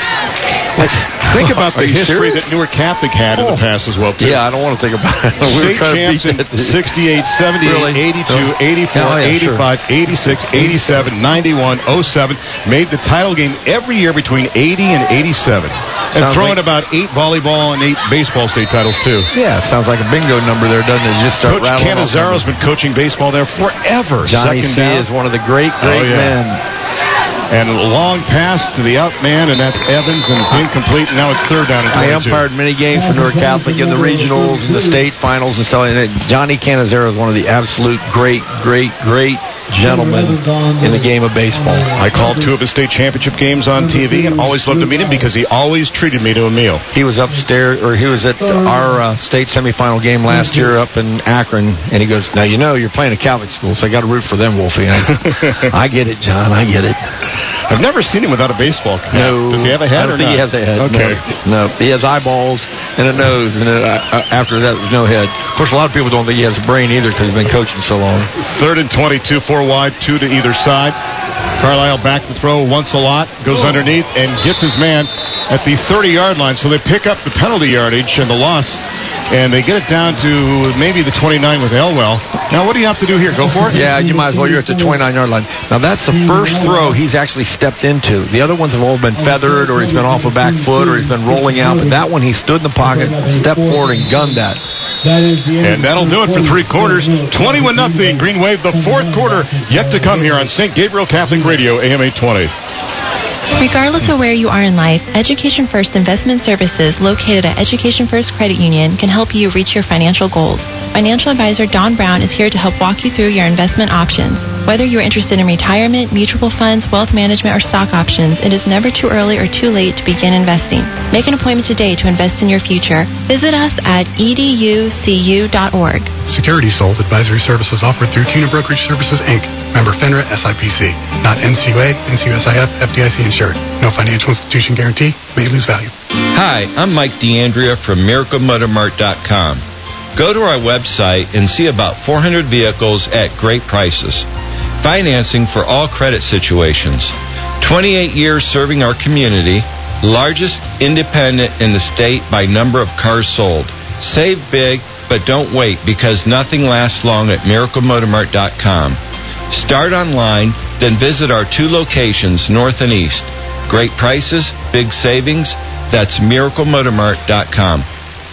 S2: Think about the history that Newark Catholic had in the past as well, too.
S3: Yeah, I don't want to think about it.
S2: State champs in 68, 78, 82, 84, 85, 86, 87, 91, 07. Made the title game every year between 80 and 87. And throwing about 8 volleyball and 8 baseball state titles, too.
S3: Yeah, sounds like a bingo number there, doesn't it? You just start
S2: Coach Canizaro's been coaching baseball there forever.
S3: Johnny C. is one of the great men.
S2: And a long pass to the out man, and that's Evans, and it's incomplete, and now it's third down and 22.
S3: I umpired many games for Newark Catholic in the regionals and the state finals and stuff. And Johnny Canizaro is one of the absolute great gentlemen in the game of baseball.
S2: I called 2 of his state championship games on TV and always loved to meet him because he always treated me to a meal.
S3: He was upstairs, or he was at our state semifinal game last year up in Akron, and he goes, "Now, you know, you're playing a Catholic school, so I got to root for them, Wolfie." I get it, John, I get it.
S2: I've never seen him without a baseball cap.
S3: No.
S2: Does he have a head?
S3: I don't think he has a head.
S2: Okay.
S3: No. He has eyeballs and a nose, and after that, there's no head. Of course, a lot of people don't think he has a brain either because he's been coaching so long. 3rd and
S2: 22, 4 wide, 2 to either side. Carlisle back to throw once a lot, goes underneath, and gets his man at the 30-yard line. So they pick up the penalty yardage and the loss, and they get it down to maybe the 29 with Elwell. Now, what do you have to do here? Go for it?
S3: Yeah, you might as well. You're at the 29-yard line. Now, that's the first throw he's actually stepped into. The other ones have all been feathered, or he's been off a back foot, or he's been rolling out. But that one, he stood in the pocket, stepped forward, and gunned that.
S2: And that'll do it for 3 quarters. 21-0. Green Wave, the 4th quarter yet to come here on St. Gabriel Catholic Radio, AM 820.
S7: Regardless of where you are in life, Education First Investment Services, located at Education First Credit Union, can help you reach your financial goals. Financial advisor Don Brown is here to help walk you through your investment options. Whether you are interested in retirement, mutual funds, wealth management, or stock options, it is never too early or too late to begin investing. Make an appointment today to invest in your future. Visit us at educu.org.
S8: Securities sold. Advisory services offered through CUNA Brokerage Services, Inc. Member FINRA, SIPC. Not NCUA, NCUSIF, FDIC insured. No financial institution guarantee. May lose value.
S9: Hi, I'm Mike D'Andrea from MiracleMotorMart.com. Go to our website and see about 400 vehicles at great prices. financing for all credit situations. 28 years serving our community, largest independent in the state by number of cars sold. Save big, but don't wait, because nothing lasts long at miraclemotormart.com. Start online, then visit our 2 locations, north and east. Great prices, big savings. That's miraclemotormart.com.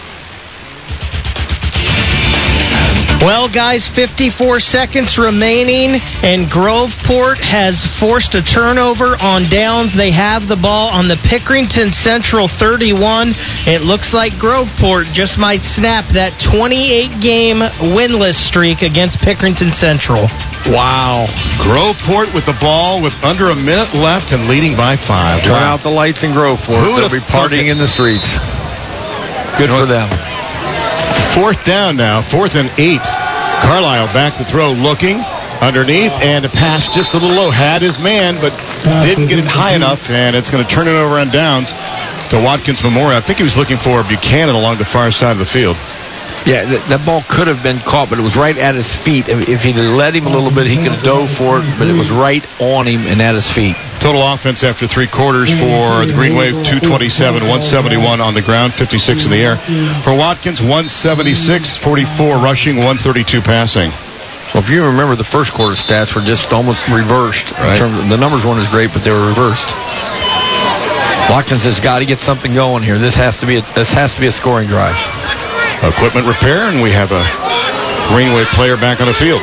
S4: Well, guys, 54 seconds remaining, and Groveport has forced a turnover on downs. They have the ball on the Pickerington Central 31. It looks like Groveport just might snap that 28-game winless streak against Pickerington Central.
S2: Wow. Groveport with the ball with under a minute left and leading by 5.
S3: Turn out the lights in Groveport. They'll be partying in the streets. Good for them.
S2: 4th down now, 4th and 8. Carlisle back to throw, looking underneath, and a pass just a little low. Had his man, but didn't get it high enough, and it's going to turn it over on downs to Watkins Memorial. I think he was looking for Buchanan along the far side of the field.
S3: Yeah, that ball could have been caught, but it was right at his feet. If he'd have let him a little bit, he could have dove for it, but it was right on him and at his feet.
S2: Total offense after 3 quarters for the Green Wave, 227, 171 on the ground, 56 in the air. For Watkins, 176, 44 rushing, 132 passing.
S3: Well, if you remember, the first quarter stats were just almost reversed.
S2: Right.
S3: The numbers weren't as great, but they were reversed. Watkins has got to get something going here. This has to be a scoring drive.
S2: Equipment repair, and we have a Green Wave player back on the field.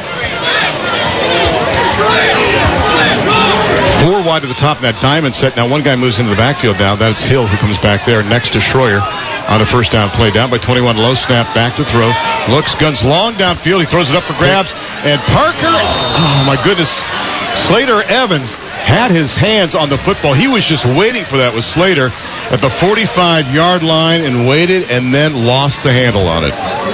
S2: 4 wide to the top in that diamond set. Now one guy moves into the backfield now. That's Hill who comes back there next to Schroyer on a first down play. Down by 21, low snap, back to throw. Looks, guns long downfield. He throws it up for grabs. And Parker, oh my goodness, Slater Evans had his hands on the football. He was just waiting for that with Slater at the 45-yard line and waited and then lost the handle on it.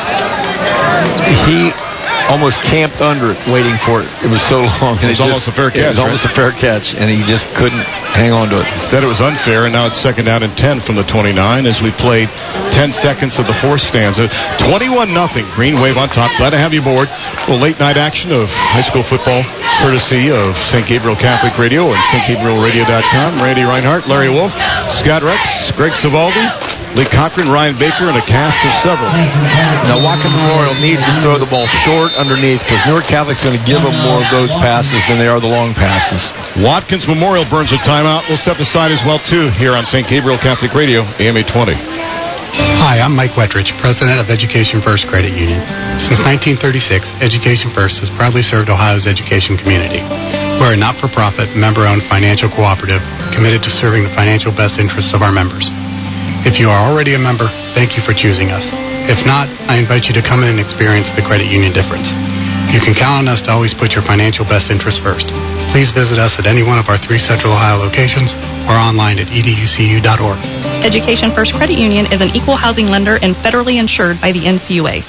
S3: He almost camped under it waiting for it. It was so long.
S2: It was almost a fair catch.
S3: It was almost a fair catch, and he just couldn't hang on to it.
S2: Instead, it was unfair, and now it's 2nd down and 10 from the 29 as we played 10 seconds of the 4th stanza. 21-0. Green Wave on top. Glad to have you aboard. A little late-night action of high school football, courtesy of St. Gabriel Catholic Radio and stgabrielradio.com. Randy Reinhardt, Larry Wolf, Scott Rex, Greg Savaldi, Lee Cochran, Ryan Baker, and a cast of several.
S3: Now, Watkins Memorial needs to throw the ball short underneath because Newark Catholic's going to give them more of those passes than they are the long passes.
S2: Watkins Memorial burns a timeout. We'll step aside as well, too, here on St. Gabriel Catholic Radio, AM 820.
S8: Hi, I'm Mike Wettrich, president of Education First Credit Union. Since 1936, Education First has proudly served Ohio's education community. We're a not-for-profit, member-owned financial cooperative committed to serving the financial best interests of our members. If you are already a member, thank you for choosing us. If not, I invite you to come in and experience the credit union difference. You can count on us to always put your financial best interest first. Please visit us at any one of our 3 Central Ohio locations or online at educu.org.
S10: Education First Credit Union is an equal housing lender and federally insured by the NCUA.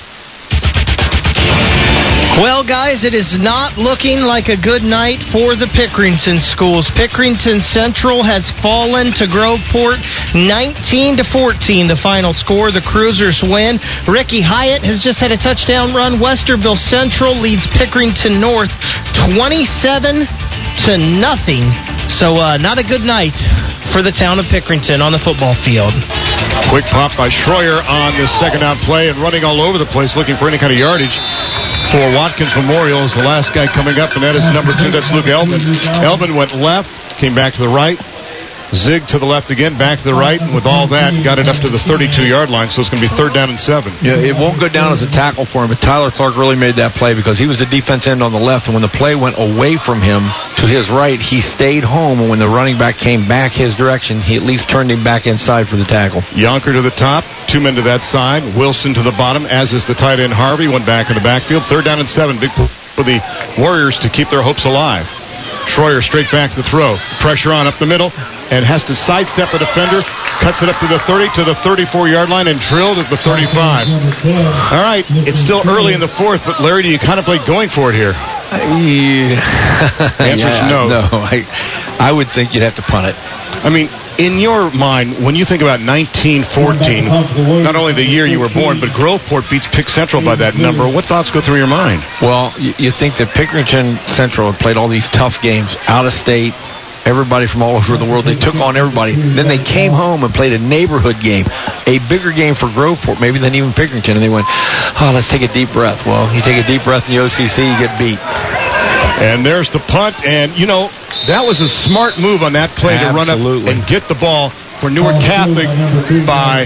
S4: Well, guys, it is not looking like a good night for the Pickerington schools. Pickerington Central has fallen to Groveport 19-14, the final score. The Cruisers win. Ricky Hyatt has just had a touchdown run. Westerville Central leads Pickerington North 27-0. So not a good night for the town of Pickerington on the football field.
S2: Quick pop by Schroyer on the 2nd down play and running all over the place looking for any kind of yardage. For Watkins Memorial is the last guy coming up, and that is number 2. That's Luke Elman. Elman went left, came back to the right, zig to the left again, back to the right, and with all that, got it up to the 32-yard line, so it's going to be 3rd down and 7.
S3: Yeah, it won't go down as a tackle for him, but Tyler Clark really made that play because he was the defense end on the left, and when the play went away from him to his right, he stayed home, and when the running back came back his direction, he at least turned him back inside for the tackle.
S2: Yonker to the top, 2 men to that side, Wilson to the bottom, as is the tight end Harvey, went back in the backfield, 3rd down and 7, big for the Warriors to keep their hopes alive. Schroyer straight back to throw, pressure on up the middle, and has to sidestep a defender, cuts it up to the 30, to the 34-yard line, and drilled at the 35. All right, it's still early in the 4th, but Larry, do you contemplate going for it here?
S3: The
S2: answer is no.
S3: No, I would think you'd have to punt it.
S2: I mean, in your mind, when you think about 1914, not only the year you were born, but Groveport beats Pick Central by that number, what thoughts go through your mind?
S3: Well, you think that Pickerington Central had played all these tough games, out of state, everybody from all over the world. They took on everybody. Then they came home and played a neighborhood game, a bigger game for Groveport maybe than even Pickerington, and they went, let's take a deep breath. Well, you take a deep breath in the OCC, you get beat.
S2: And there's the punt, and, that was a smart move on that play to run up and get the ball for Newark Catholic by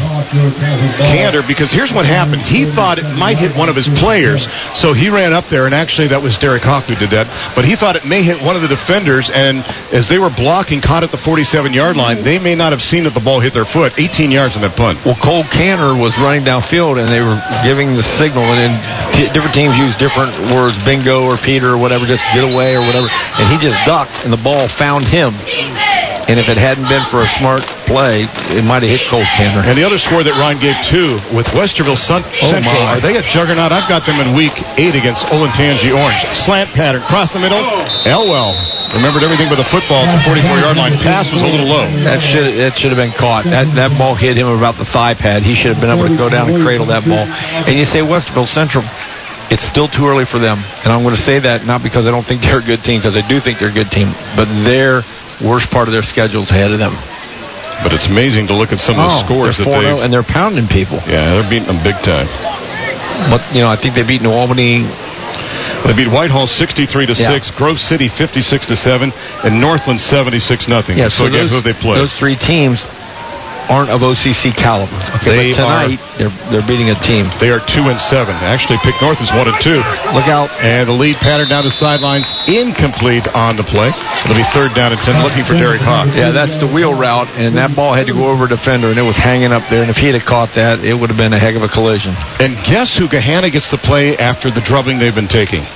S2: Cantor, because here's what happened. He thought it might hit one of his players, so he ran up there, and actually that was Derek Hawk who did that, but he thought it may hit one of the defenders, and as they were blocking, caught at the 47-yard line, they may not have seen that the ball hit their foot. 18 yards on that punt.
S3: Well, Cole Cantor was running downfield, and they were giving the signal, and then different teams use different words, bingo or Peter or whatever, just get away or whatever, and he just ducked, and the ball found him. And if it hadn't been for a smart play, it might have hit Cole Cantor.
S2: And the other score that Ryan gave, too, with Westerville Central, are they a juggernaut? I've got them in Week 8 against Olentangy Orange. Slant pattern, cross the middle. Elwell remembered everything but the football at the 44-yard line. Pass was a little low.
S3: That should have been caught. That ball hit him about the thigh pad. He should have been able to go down and cradle that ball. And you say Westerville Central, it's still too early for them. And I'm going to say that not because I don't think they're a good team, because I do think they're a good team, but their worst part of their schedule's ahead of them.
S2: But it's amazing to look at some of the scores that they've...
S3: and they're pounding people.
S2: Yeah, they're beating them big time.
S3: But, I think they beat New Albany.
S2: They beat Whitehall 63-6, Grove City 56-7, and Northland 76-0.
S3: Yeah, so
S2: again, who they play.
S3: Those three teams aren't of OCC caliber. Okay, but tonight they're beating a team.
S2: They are 2-7. Actually, Pick North is 1-2.
S3: Look out!
S2: And the lead pattern down the sidelines, incomplete on the play. It'll be 3rd down and 10, looking for Derek Hawk.
S3: Yeah, that's the wheel route, and that ball had to go over a defender, and it was hanging up there. And if he'd have caught that, it would have been a heck of a collision.
S2: And guess who Gahanna gets to play after the drubbing they've been taking?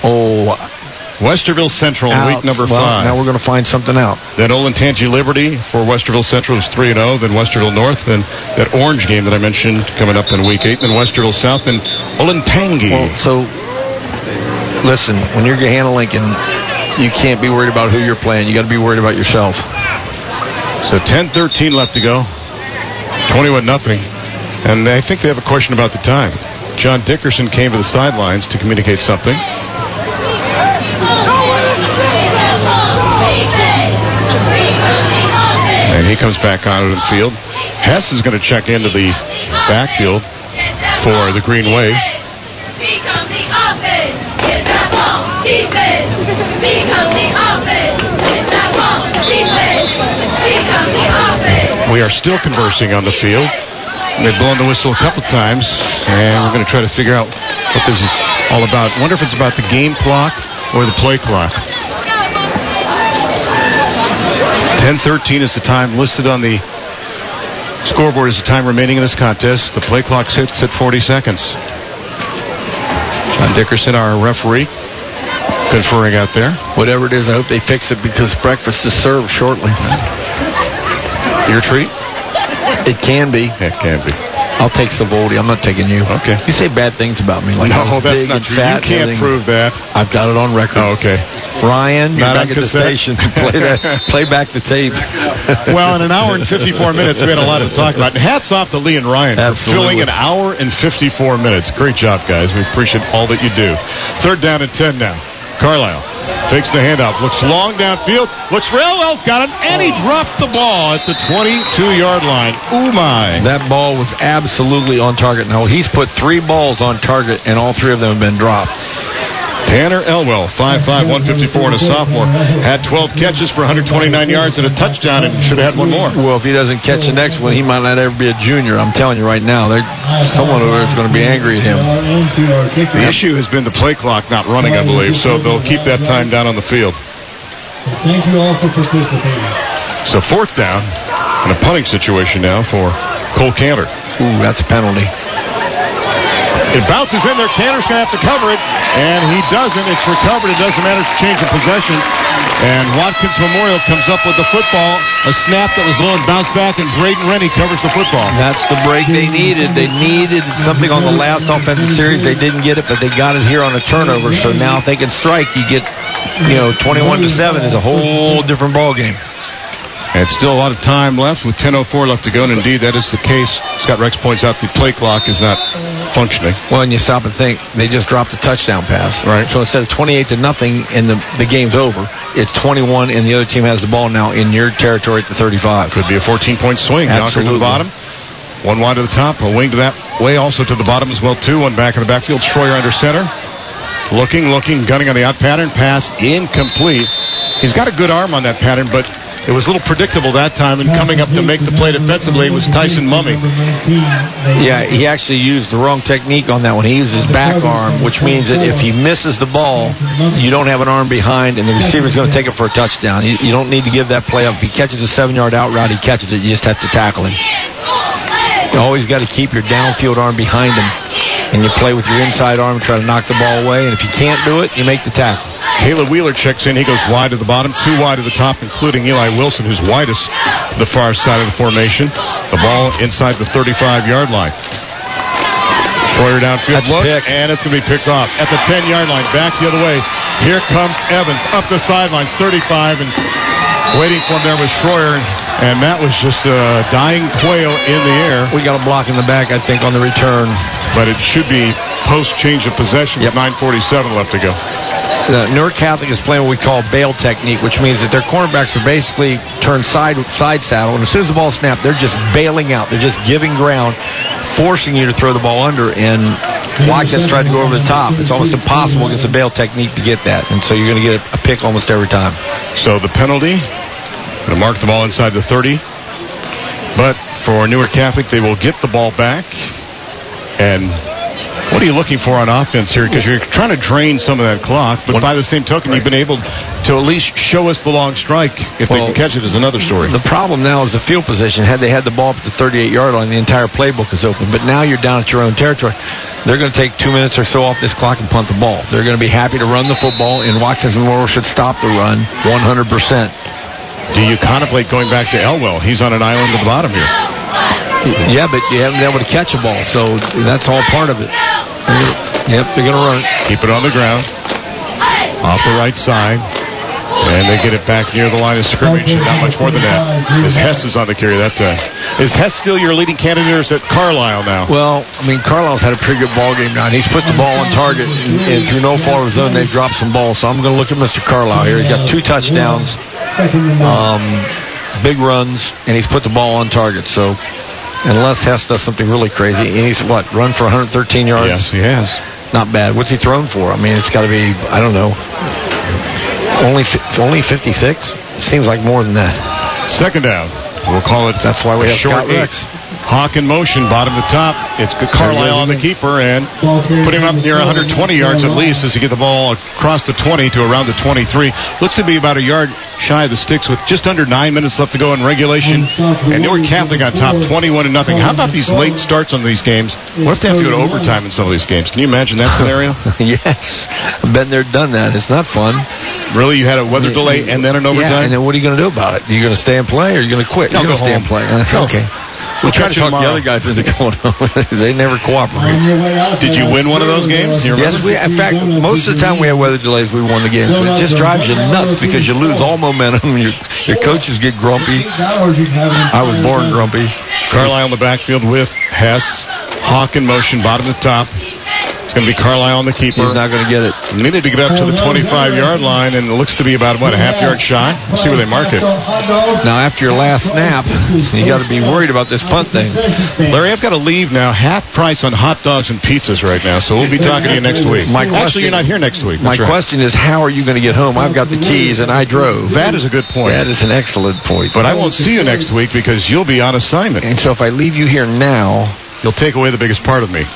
S2: Westerville Central in week number 5.
S3: Now we're going to find something out.
S2: Then Olentangy Liberty for Westerville Central is 3-0. Then Westerville North. Then that Orange game that I mentioned coming up in week 8. Then Westerville South and Olentangy.
S3: Well, so, listen, when you're Gahanna Lincoln, you can't be worried about who you're playing. You got to be worried about yourself.
S2: So 10-13 left to go. 21-0. And I think they have a question about the time. John Dickerson came to the sidelines to communicate something. And he comes back out of the field. Hess is going to check into the backfield for the Green Wave. We are still conversing on the field. They've blown the whistle a couple times, and we're going to try to figure out what this is all about. Wonder if it's about the game clock or the play clock. 10:13 is the time listed on the scoreboard as the time remaining in this contest. The play clock sits at 40 seconds. John Dickerson, our referee, conferring out there.
S3: Whatever it is, I hope they fix it because breakfast is served shortly.
S2: Your treat?
S3: It can be.
S2: It can be.
S3: I'll take Savoldi. I'm not taking you.
S2: Okay.
S3: You say bad things about me. Like
S2: no, that's not true. You can't prove that.
S3: I've got it on record.
S2: Oh, okay.
S3: Ryan, you're back at the station. Play back the tape.
S2: Well, in an hour and 54 minutes, we had a lot to talk about. And hats off to Lee and Ryan for filling an hour and 54 minutes. Great job, guys. We appreciate all that you do. 3rd down and 10 now. Carlisle fakes the handoff, looks long downfield, looks for Elwell's got him, and he dropped the ball at the 22-yard line. Ooh, my.
S3: That ball was absolutely on target. Now, he's put 3 balls on target, and all 3 of them have been dropped.
S2: Tanner Elwell, 5'5", 154, and a sophomore. Had 12 catches for 129 yards and a touchdown, and should have had one more.
S3: Well, if he doesn't catch the next one, he might not ever be a junior. I'm telling you right now. Someone over there is going to be angry at him.
S2: The issue has been the play clock not running, I believe, so they'll keep that time down on the field.
S11: Thank you all for participating.
S2: So 4th down, and a punting situation now for Cole Cantor.
S3: Ooh, that's a penalty.
S2: It bounces in there. Cantor's going to have to cover it, and he doesn't. It's recovered. It doesn't matter. It's a change of possession. And Watkins Memorial comes up with the football. A snap that was low and bounced back, and Braden Rennie covers the football.
S3: That's the break they needed. They needed something on the last offensive series. They didn't get it, but they got it here on a turnover. So now if they can strike, you get, 21-7 is a whole different ball game.
S2: And still a lot of time left with 10:04 left to go, and indeed that is the case. Scott Rex points out the play clock is not functioning.
S3: Well, and you stop and think, they just dropped a touchdown pass.
S2: Right.
S3: So instead of 28-0 and the game's over, it's 21 and the other team has the ball now in your territory at the 35.
S2: Could be a 14-point swing. Yonkers to the bottom. One wide to the top, a wing to that way, also to the bottom as well, too. One back in the backfield. Schroyer under center. Looking, gunning on the out pattern. Pass incomplete. He's got a good arm on that pattern, but it was a little predictable that time, and coming up to make the play defensively was Tyson Mummy.
S3: Yeah, he actually used the wrong technique on that one. He used his back arm, which means that if he misses the ball, you don't have an arm behind, and the receiver's going to take it for a touchdown. You don't need to give that play up. If he catches a 7-yard out route, he catches it. You just have to tackle him. You always got to keep your downfield arm behind him, and you play with your inside arm and try to knock the ball away, and if you can't do it, you make the tackle.
S2: Caleb Wheeler checks in. He goes wide to the bottom, 2 wide to the top, including Eli Wilson, who's widest to the far side of the formation. The ball inside the 35-yard line. Schroyer downfield look, and it's going to be picked off at the 10-yard line. Back the other way. Here comes Evans up the sidelines, 35, and waiting for him there was Schroyer, and that was just a dying quail in the air.
S3: We got a block in the back, I think, on the return.
S2: But it should be post-change of possession with 9:47 left to go.
S3: Newark Catholic is playing what we call bail technique, which means that their cornerbacks are basically turned side saddle, and as soon as the ball snapped, they're just bailing out. They're just giving ground, forcing you to throw the ball under, and Wildcats tried to go over the top. It's almost impossible against a bail technique to get that, and so you're going to get a pick almost every time.
S2: So the penalty, going to mark the ball inside the 30, but for Newark Catholic, they will get the ball back, and what are you looking for on offense here? Because you're trying to drain some of that clock, but by the same token, you've been able to at least show us the long strike. If they can catch it, is another story.
S3: The problem now is the field position. Had they had the ball up at the 38-yard line, the entire playbook is open. But now you're down at your own territory. They're going to take 2 minutes or so off this clock and punt the ball. They're going to be happy to run the football, and Watkins Memorial should stop the run 100%.
S2: Do you contemplate going back to Elwell? He's on an island at the bottom here.
S3: Yeah, but you haven't been able to catch a ball, so that's all part of it. Yep, they're going to run it.
S2: Keep it on the ground. Off the right side. And they get it back near the line of scrimmage. Not much more than that. As Hess is on the carry that time. Is Hess still your leading candidate, or is it Carlisle now?
S3: Well, I mean, Carlisle's had a pretty good ball game now. He's put the ball on target, and through no fault of his own, they've dropped some balls. So I'm going to look at Mr. Carlisle here. He's got 2 touchdowns, big runs, and he's put the ball on target. So unless Hess does something really crazy, and he's run for 113 yards?
S2: Yes, he has.
S3: Not bad. What's he thrown for? I mean, it's got to be, I don't know, only 56? Seems like more than that.
S2: Second down. We'll call it.
S3: That's why we have
S2: short
S3: Scott Rex.
S2: Hawk in motion, bottom to top. It's Carlisle on the keeper, and put him up near 120 yards at least as he get the ball across the 20 to around the 23. Looks to be about a yard shy of the sticks with just under 9 minutes left to go in regulation. And Newark Catholic on top, 21-0. How about these late starts on these games? What if they have to go to overtime in some of these games? Can you imagine that scenario?
S3: Yes. I've been there, done that. It's not fun.
S2: Really? You had a weather delay and then an overtime?
S3: Yeah, and then what are you going to do about it? Are you going to stay and play, or are you going to quit?
S2: You're
S3: going to stay and play. Okay. We'll try to talk the other guys into going home. They never cooperate.
S2: Did you win one of those games?
S3: Yes, in fact, most of the time we have weather delays, we won the games. But it just drives you nuts because you lose all momentum. Your coaches get grumpy. I was born grumpy.
S2: Carlisle in the backfield with Hess. Hawk in motion, bottom to top. It's going to be Carlisle on the keeper.
S3: He's not going to get it.
S2: Needed to get up to the 25-yard line, and it looks to be about, a half-yard shy. We'll see where they mark it.
S3: Now, after your last snap, you got to be worried about this punt thing.
S2: Larry, I've got to leave now. Half price on hot dogs and pizzas right now, so we'll be talking to you next week. Actually, you're not here next week.
S3: My question is, how are you going to get home? I've got the keys, and I drove.
S2: That is a good point.
S3: That is an excellent point.
S2: But I won't see you next week because you'll be on assignment.
S3: And so if I leave you here now,
S2: you'll take away the biggest part of me.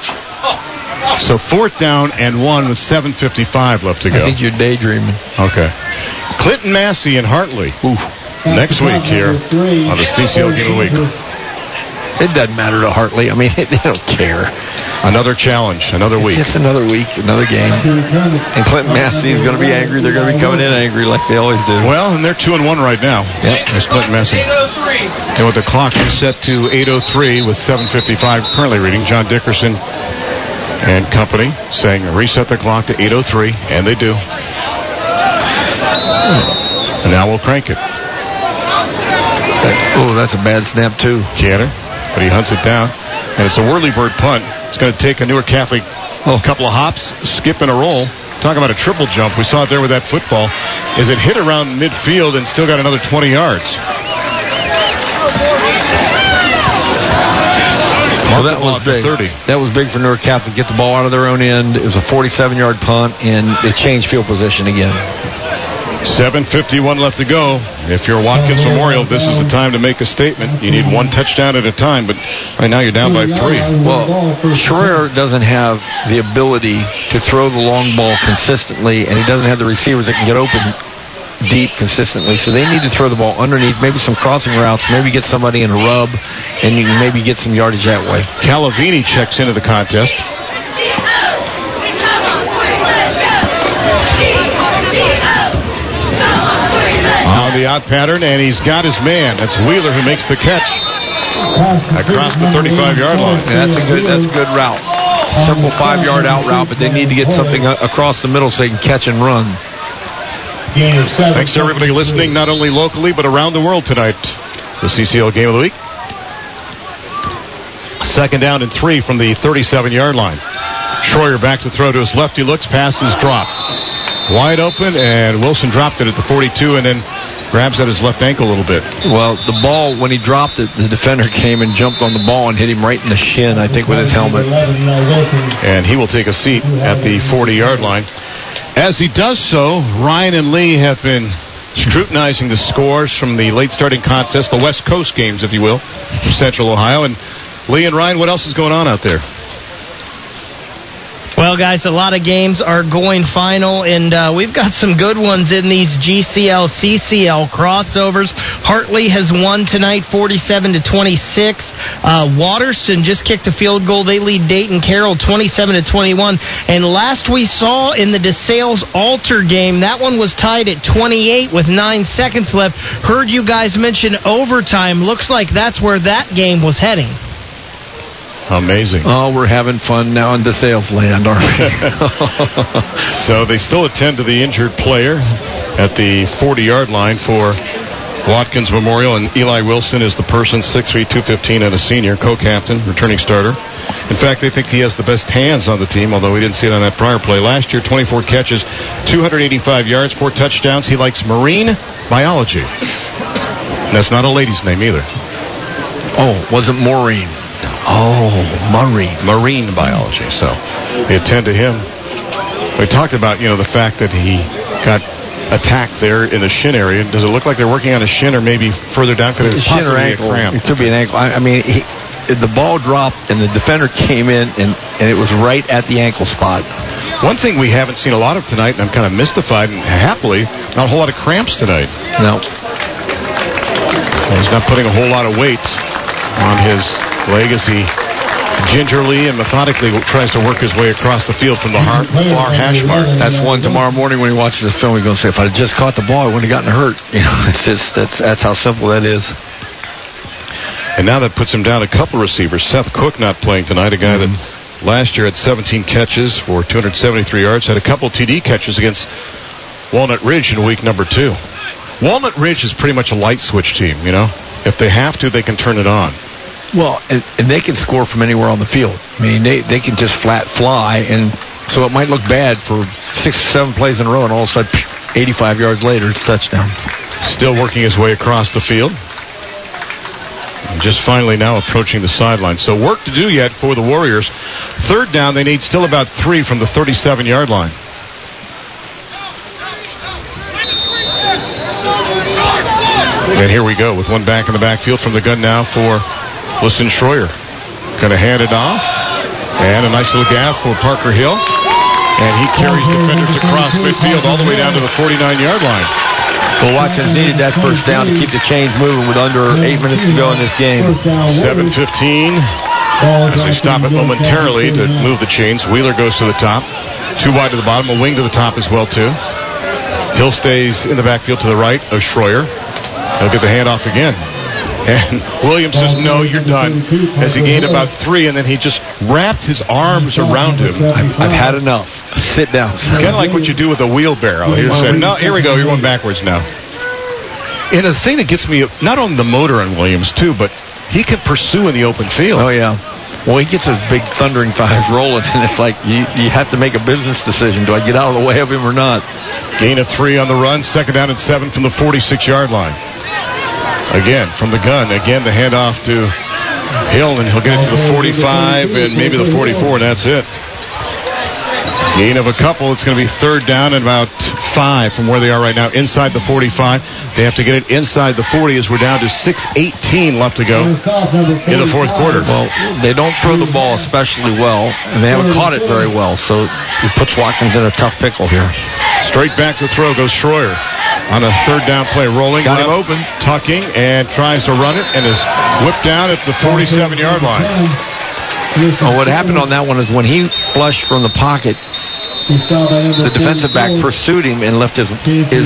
S2: So 4th down and 1 with 7:55 left to go.
S3: I think you're daydreaming.
S2: Okay. Clinton Massey and Hartley. Next week here on the CCL Game of the Week.
S3: It doesn't matter to Hartley. I mean, they don't care.
S2: Another challenge, another week.
S3: It's another week, another game. And Clinton Massey is going to be angry. They're going to be coming in angry like they always do.
S2: Well, and they're 2-1 right now.
S3: Yep.
S2: There's Clinton Massey. And with the clock set to 8:03 with 7:55 currently reading, John Dickerson and company saying reset the clock to 8:03, and they do. And now we'll crank it.
S3: That's a bad snap, too.
S2: Canner, but he hunts it down. And it's a whirly-bird punt. It's going to take a Newark Catholic a couple of hops, skip, and a roll. Talk about a triple jump. We saw it there with that football. As it hit around midfield and still got another 20 yards.
S3: Well, that was big.
S2: 30.
S3: That was big for Newark Catholic. Get the ball out of their own end. It was a 47-yard punt, and they changed field position again.
S2: 7:51 left to go. If you're Watkins Memorial, this is the time to make a statement. You need one touchdown at a time, but right now you're down by 3.
S3: Well, Schroyer doesn't have the ability to throw the long ball consistently, and he doesn't have the receivers that can get open deep consistently, so they need to throw the ball underneath, maybe some crossing routes, maybe get somebody in a rub, and you can maybe get some yardage that way.
S2: Calavini checks into the contest. On the out pattern, and he's got his man. That's Wheeler who makes the catch across the 35-yard line.
S3: Yeah, that's a good route. Simple 5-yard out route, but they need to get something across the middle so they can catch and run.
S2: Thanks to everybody listening, not only locally, but around the world tonight. The CCL Game of the Week. 2nd down and 3 from the 37-yard line. Schroyer back to throw to his left. He looks, pass is dropped. Wide open, and Wilson dropped it at the 42 and then grabs at his left ankle a little bit.
S3: Well, the ball, when he dropped it, the defender came and jumped on the ball and hit him right in the shin, I think, with his helmet.
S2: And he will take a seat at the 40-yard line. As he does so, Ryan and Lee have been scrutinizing the scores from the late starting contest, the West Coast games, if you will, from Central Ohio. And Lee and Ryan, what else is going on out there?
S4: Well, guys, a lot of games are going final, and we've got some good ones in these GCL, CCL crossovers. Hartley has won tonight, 47-26. Waterston just kicked a field goal. They lead Dayton Carroll 27-21. And last we saw in the DeSales Alter game, that one was tied at 28 with 9 seconds left. Heard you guys mention overtime. Looks like that's where that game was heading.
S2: Amazing.
S3: Oh, we're having fun now in DeSales land, aren't we?
S2: So they still attend to the injured player at the 40-yard line for Watkins Memorial, and Eli Wilson is the person, 6'3", 215, and a senior, co-captain, returning starter. In fact, they think he has the best hands on the team, although we didn't see it on that prior play. Last year, 24 catches, 285 yards, 4 touchdowns. He likes marine biology. That's not a lady's name either.
S3: Oh, wasn't Maureen.
S2: Oh, marine biology. So they attend to him. We talked about, the fact that he got attacked there in the shin area. Does it look like they're working on his shin or maybe further down? Could it
S3: shin or ankle? It could be an ankle. I mean, the ball dropped and the defender came in and it was right at the ankle spot.
S2: One thing we haven't seen a lot of tonight, and I'm kind of mystified, and happily, not a whole lot of cramps tonight.
S3: No.
S2: He's not putting a whole lot of weight on his leg as he gingerly and methodically tries to work his way across the field from the far hash mark.
S3: That's one tomorrow morning when he watches this film, he's going to say, if I had just caught the ball, I wouldn't have gotten hurt. That's how simple that is.
S2: And now that puts him down a couple receivers. Seth Cook not playing tonight, a guy that last year had 17 catches for 273 yards, had a couple TD catches against Walnut Ridge in week number 2. Walnut Ridge is pretty much a light switch team, If they have to, they can turn it on.
S3: Well, and they can score from anywhere on the field. I mean, they can just flat fly, and so it might look bad for 6 or 7 plays in a row, and all of a sudden, 85 yards later, it's touchdown.
S2: Still working his way across the field. And just finally now approaching the sideline. So work to do yet for the Warriors. 3rd down, they need still about 3 from the 37-yard line. And here we go with one back in the backfield from the gun now for Liston Schroyer. Going to hand it off. And a nice little gap for Parker Hill. And he carries defenders across midfield all the way down to the 49-yard line.
S3: Well, Watkins needed that first down to keep the chains moving with under 8 minutes to go in this game.
S2: 7:15 as they stop it momentarily to move the chains. Wheeler goes to the top. 2 wide to the bottom. A wing to the top as well, too. Hill stays in the backfield to the right of Schroyer. He'll get the handoff again. And Williams says, no, you're done. As he gained about 3, and then he just wrapped his arms around him.
S3: I've had enough. Sit down.
S2: Kind of like what you do with a wheelbarrow. He said, no, here we go. You're going backwards now. And the thing that gets me, not only the motor on Williams, too, but he can pursue in the open field.
S3: Oh, yeah. Well, he gets his big thundering thighs rolling, and it's like you have to make a business decision. Do I get out of the way of him or not?
S2: Gain of 3 on the run, 2nd down and 7 from the 46-yard line. Again, from the gun. Again, the handoff to Hill, and he'll get it to the 45 and maybe the 44, and that's it. Gain of a couple. It's going to be 3rd down and about 5 from where they are right now, inside the 45. They have to get it inside the 40 as we're down to 6:18 left to go in the 4th quarter.
S3: Well, they don't throw the ball especially well, and they haven't caught it very well, so it puts Watkins in a tough pickle here.
S2: Straight back to throw goes Schroyer on a 3rd down play, rolling.
S3: Got him open.
S2: Tucking, and tries to run it, and is whipped down at the 47-yard line.
S3: Oh, what happened on that one is when he flushed from the pocket, the defensive back pursued him and left his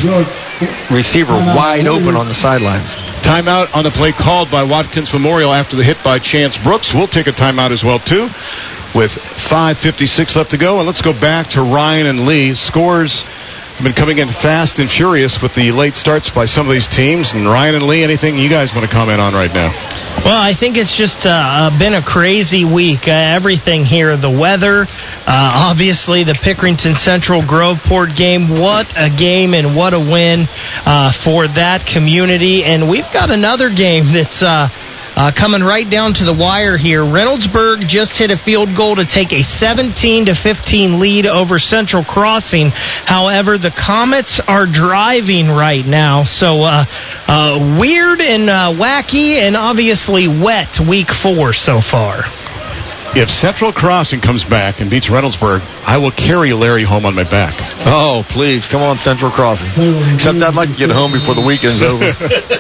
S3: receiver wide open on the sidelines.
S2: Timeout on the play called by Watkins Memorial after the hit by Chance Brooks. We'll take a timeout as well, too, with 5:56 left to go. And let's go back to Ryan and Lee. Scores have been coming in fast and furious with the late starts by some of these teams. And Ryan and Lee, anything you guys want to comment on right now?
S4: Well, I think it's just been a crazy week. Everything here, the weather, obviously the Pickerington Central Groveport game. What a game and what a win for that community. And we've got another game that's coming right down to the wire here. Reynoldsburg just hit a field goal to take a 17-15 lead over Central Crossing. However, the Comets are driving right now. So weird and wacky and obviously wet week 4 so far.
S2: If Central Crossing comes back and beats Reynoldsburg, I will carry Larry home on my back.
S3: Oh, please. Come on, Central Crossing. Except I'd like to get home before the weekend's over.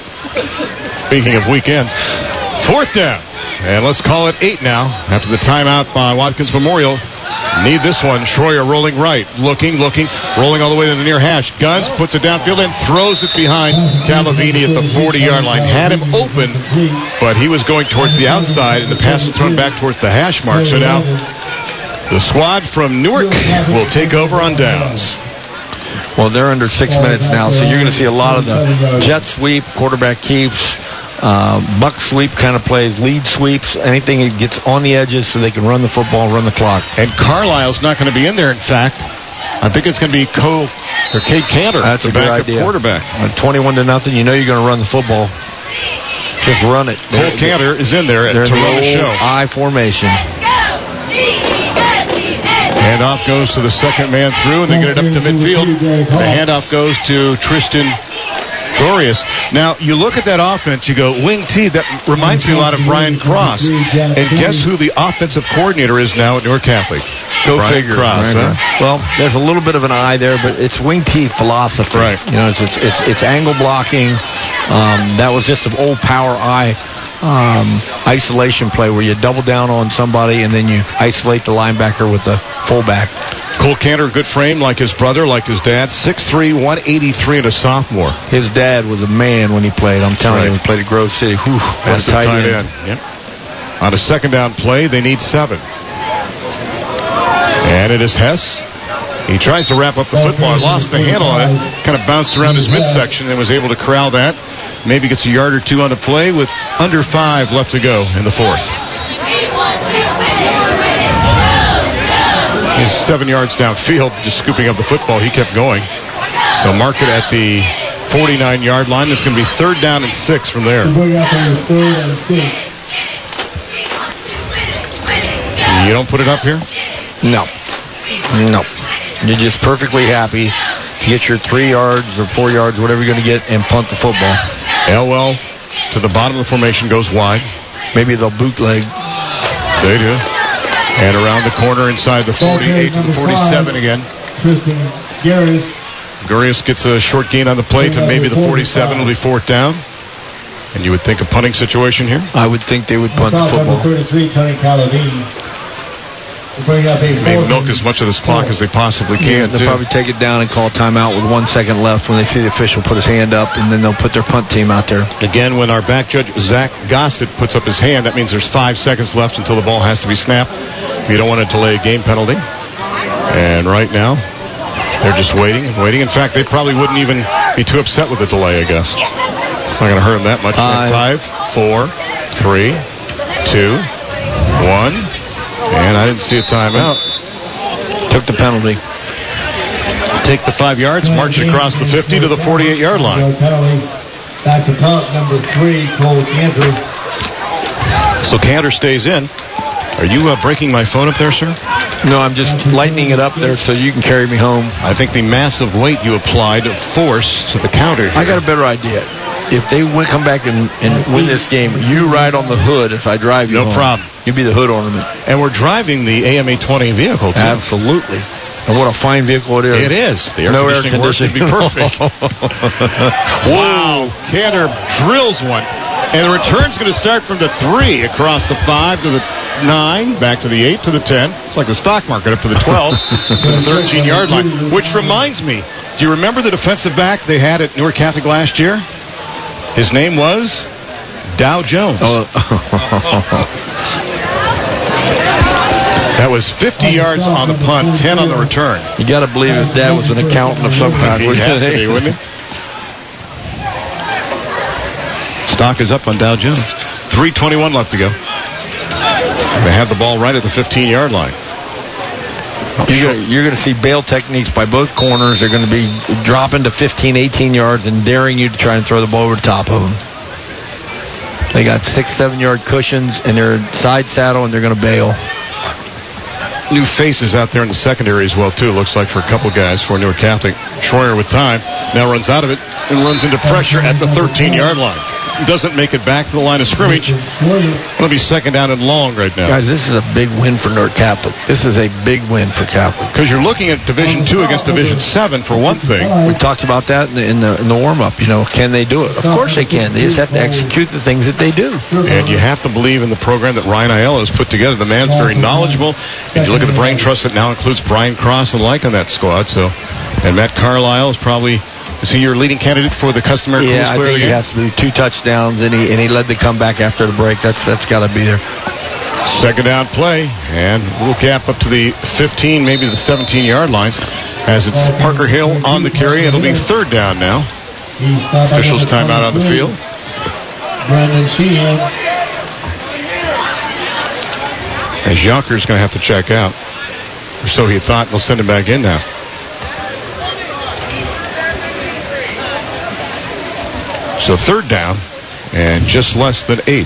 S2: Speaking of weekends, 4th down. And let's call it 8 now after the timeout by Watkins Memorial. Need this one. Schroyer rolling right. Looking, rolling all the way to the near hash. Guns, puts it downfield and throws it behind Calavini at the 40-yard line. Had him open, but he was going towards the outside, and the pass was thrown back towards the hash mark. So now the squad from Newark will take over on downs.
S3: Well, they're under 6 minutes now, so you're going to see a lot of the jet sweep, quarterback keeps, buck sweep kind of plays, lead sweeps, anything that gets on the edges so they can run the football, run the clock.
S2: And Carlisle's not going to be in there, in fact. I think it's going to be Cade Cantor.
S3: That's a good idea.
S2: Quarterback.
S3: 21-0, you know you're going to run the football. Just run it.
S2: Cole Cantor is in there to run the show.
S3: I formation.
S2: Handoff goes to the second man through, and they get it up to midfield. The handoff goes to Tristan Gorius. Now, you look at that offense, you go, wing T, that reminds me a lot of Brian Cross. And guess who the offensive coordinator is now at Newark Catholic? Go
S3: Brian
S2: figure.
S3: Cross, huh? Well, there's a little bit of an eye there, but it's wing T philosophy.
S2: Right.
S3: You know, it's angle blocking. That was just an old power eye isolation play where you double down on somebody and then you isolate the linebacker with the fullback.
S2: Cole Cantor, good frame, like his brother, like his dad. 6'3", 183 and a sophomore.
S3: His dad was a man when he played. I'm telling you, he played at Grove City. Whew,
S2: that's a tight end. Yep. On a second down play, they need 7. And it is Hess. He tries to wrap up the football. Lost the handle on it. Kind of bounced around his midsection and was able to corral that. Maybe gets a yard or 2 on the play with under 5 left to go in the 4th. He's 7 yards downfield, just scooping up the football. He kept going. So mark it at the 49-yard line. It's going to be 3rd down and 6 from there. You don't put it up here?
S3: No. You're just perfectly happy to get your 3 yards or 4 yards, whatever you're going to get, and punt the football.
S2: Elwell to the bottom of the formation goes wide.
S3: Maybe they'll bootleg.
S2: They do. And around the corner inside the 48 to the 47 again. Gurius gets a short gain on the play to maybe the 47. It'll be 4th down. And you would think a punting situation here?
S3: I would think they would punt the football.
S2: Maybe milk as much of this clock as they possibly can.
S3: They'll probably take it down and call a timeout with 1 second left when they see the official put his hand up, and then they'll put their punt team out there.
S2: Again, when our back judge, Zach Gossett, puts up his hand, that means there's 5 seconds left until the ball has to be snapped. You don't want to delay a game penalty. And right now, they're just waiting and waiting. In fact, they probably wouldn't even be too upset with the delay, I guess. Not going to hurt him that much. 5, 4, 3, 2, 1. And I didn't see a timeout.
S3: Took the penalty.
S2: Take the 5 yards, march it across the 50 to the 48-yard line.
S11: Back to punt, number 3, Cole Cantor.
S2: So Cantor stays in. Are you breaking my phone up there, sir?
S3: No, I'm just lightening it up there so you can carry me home.
S2: I think the massive weight you applied of force to the counter here.
S3: I got a better idea. If they come back and win this game, you ride on the hood as I drive you home.
S2: No problem.
S3: You'll be the hood ornament.
S2: And we're driving the AMA-20 vehicle, too.
S3: Absolutely. And what a fine vehicle it is.
S2: It is. The air conditioning works would be perfect. Wow. Cantor drills one. And the return's going to start from the 3 across the 5 to the 9, back to the 8 to the 10. It's like the stock market up to the 12 to the 13-yard line. Which reminds me, do you remember the defensive back they had at Newark Catholic last year? His name was Dow Jones. That was 50 yards on the punt, 10 on the return.
S3: You got to believe his dad was an accountant of some kind.
S2: He'd have to be, wouldn't he? Stock is up on Dow Jones. 3:21 left to go. They have the ball right at the 15-yard line.
S3: You're going to see bail techniques by both corners. They're going to be dropping to 15, 18 yards and daring you to try and throw the ball over the top of them. They got 6, 7-yard cushions and they're side saddle and they're going to bail.
S2: New faces out there in the secondary as well, too. Looks like for a couple guys for Newark Catholic. Schroyer with time. Now runs out of it and runs into pressure at the 13-yard line. Doesn't make it back to the line of scrimmage. It'll be second down and long right now.
S3: Guys, this is a big win for Newark Catholic. This is a big win for Catholic.
S2: Because you're looking at Division 2 against Division 7 for one thing.
S3: We talked about that in the warm-up. You know, can they do it? Of course they can. They just have to execute the things that they do.
S2: And you have to believe in the program that Ryan Aiello has put together. The man's very knowledgeable. And you look at the brain trust that now includes Brian Cross and like on that squad. So, and Matt Carlisle is probably... Is he your leading candidate for the Customary Coolest
S3: Player? Yeah, I think he has to do 2 touchdowns, and he led the comeback after the break. That's got to be there.
S2: Second down play, and a little gap up to the 15, maybe the 17-yard line, as it's Parker Hill on the carry. It'll be third down now. Officials timeout on the field.
S11: Brandon Sheehan.
S2: And Jonker's going to have to check out. Or so he thought. They'll send him back in now. So third down, and just less than 8.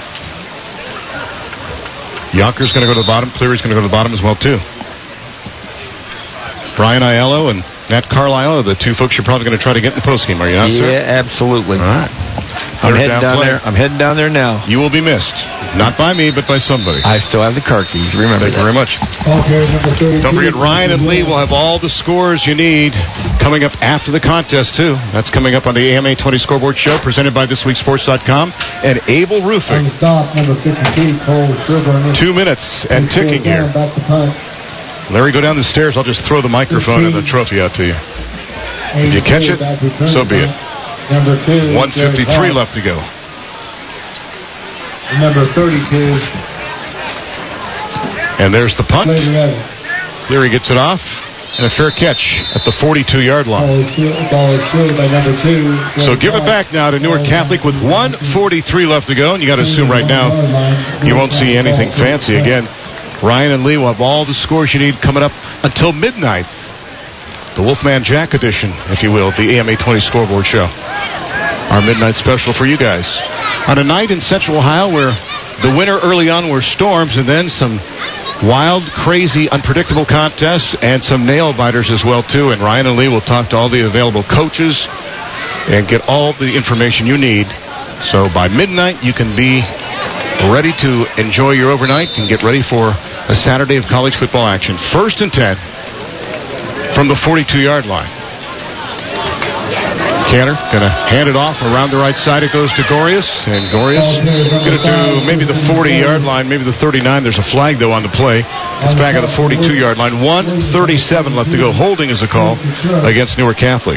S2: Jonker's going to go to the bottom. Cleary's going to go to the bottom as well, too. Brian Aiello and Matt Carlisle are the 2 folks you're probably going to try to get in the postgame, are you not, sir?
S3: Yeah, absolutely.
S2: All right.
S3: I'm heading down there. I'm heading down there now.
S2: You will be missed. Not by me, but by somebody.
S3: I still have the car keys. Remember
S2: Thank you very much. Don't forget, Ryan and Lee will have all the scores you need coming up after the contest, too. That's coming up on the AMA 20 Scoreboard Show, presented by ThisWeekSports.com and Able Roofing.
S11: Stop, number 52, Cole Sherburne.
S2: 2 minutes and ticking here. Larry, go down the stairs. I'll just throw the microphone and the trophy out to you. If you catch it, so be it.
S11: Number 2.
S2: 1:53 left to go.
S11: Number 32.
S2: And there's the punt. Cleary gets it off. And a fair catch at the 42-yard line.
S11: Ball is fielded by number 2.
S2: So give it back now to Newark Catholic with 1:43 left to go. And you got to assume right now you won't see anything fancy again. Ryan and Lee will have all the scores you need coming up until midnight. The Wolfman Jack edition, if you will, the AMA 20 Scoreboard Show. Our midnight special for you guys. On a night in Central Ohio where the winner early on were storms and then some wild, crazy, unpredictable contests and some nail-biters as well, too. And Ryan and Lee will talk to all the available coaches and get all the information you need. So by midnight, you can be ready to enjoy your overnight and get ready for a Saturday of college football action. 1st and 10 from the 42-yard line. Cantor going to hand it off around the right side. It goes to Gorius, and Gorius going to do maybe the 40-yard line, maybe the 39. There's a flag, though, on the play. It's back at the 42-yard line. 1:37 left to go. Holding is a call against Newark Catholic.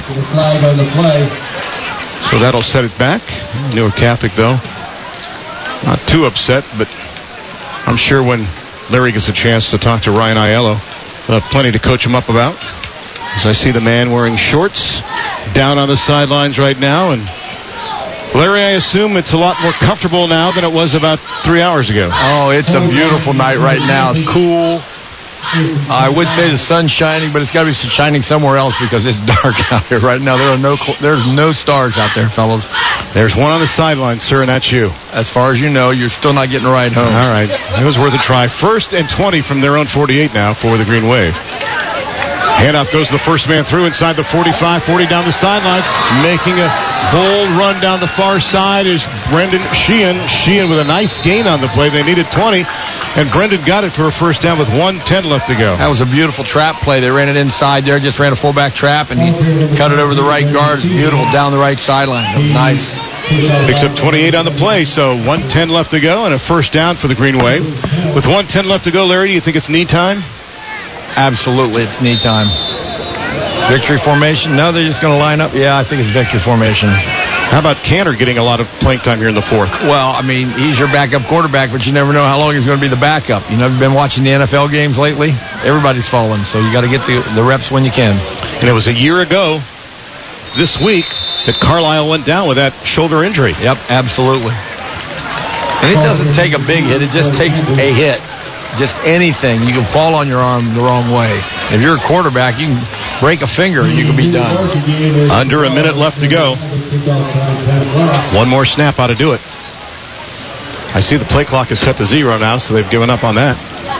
S2: So that'll set it back. Newark Catholic, though, not too upset, but I'm sure when Larry gets a chance to talk to Ryan Aiello, plenty to coach him up about. As I see the man wearing shorts down on the sidelines right now, and Larry, I assume it's a lot more comfortable now than it was about 3 hours ago.
S3: Oh, it's a beautiful night right now. It's cool. I would say the sun's shining, but it's got to be shining somewhere else because it's dark out here right now. There's no stars out there, fellas.
S2: There's one on the sideline, sir, and that's you.
S3: As far as you know, you're still not getting a ride home.
S2: All right. It was worth a try. 1st and 20 from their own 48 now for the Green Wave. Handoff goes to the first man through inside the 45, 40 down the sideline. Making a bold run down the far side is Brendan Sheehan. Sheehan with a nice gain on the play. They needed 20, and Brendan got it for a first down with 1:10 left to go.
S3: That was a beautiful trap play. They ran it inside there, just ran a fullback trap, and he cut it over the right guard. It's beautiful down the right sideline. That was nice.
S2: Picks up 28 on the play, so 1:10 left to go, and a first down for the Green Wave. With 1:10 left to go, Larry, do you think it's knee time?
S3: Absolutely, it's knee time. Victory formation? No, they're just going to line up. Yeah, I think it's victory formation.
S2: How about Cantor getting a lot of playing time here in the 4th?
S3: Well, I mean, he's your backup quarterback, but you never know how long he's going to be the backup. You never been watching the NFL games lately? Everybody's falling, so you got to get the reps when you can.
S2: And it was a year ago this week that Carlisle went down with that shoulder injury.
S3: Yep, absolutely. And it doesn't take a big hit. It just takes a hit. Just anything. You can fall on your arm the wrong way. If you're a quarterback, you can break a finger and you can be done.
S2: Under a minute left to go. One more snap ought to do it. I see the play clock is set to 0 now, so they've given up on that.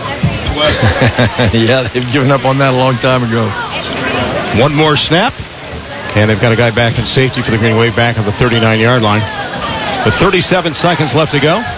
S3: Yeah, they've given up on that a long time ago.
S2: One more snap, and they've got a guy back in safety for the Green Wave back on the 39-yard line. With 37 seconds left to go.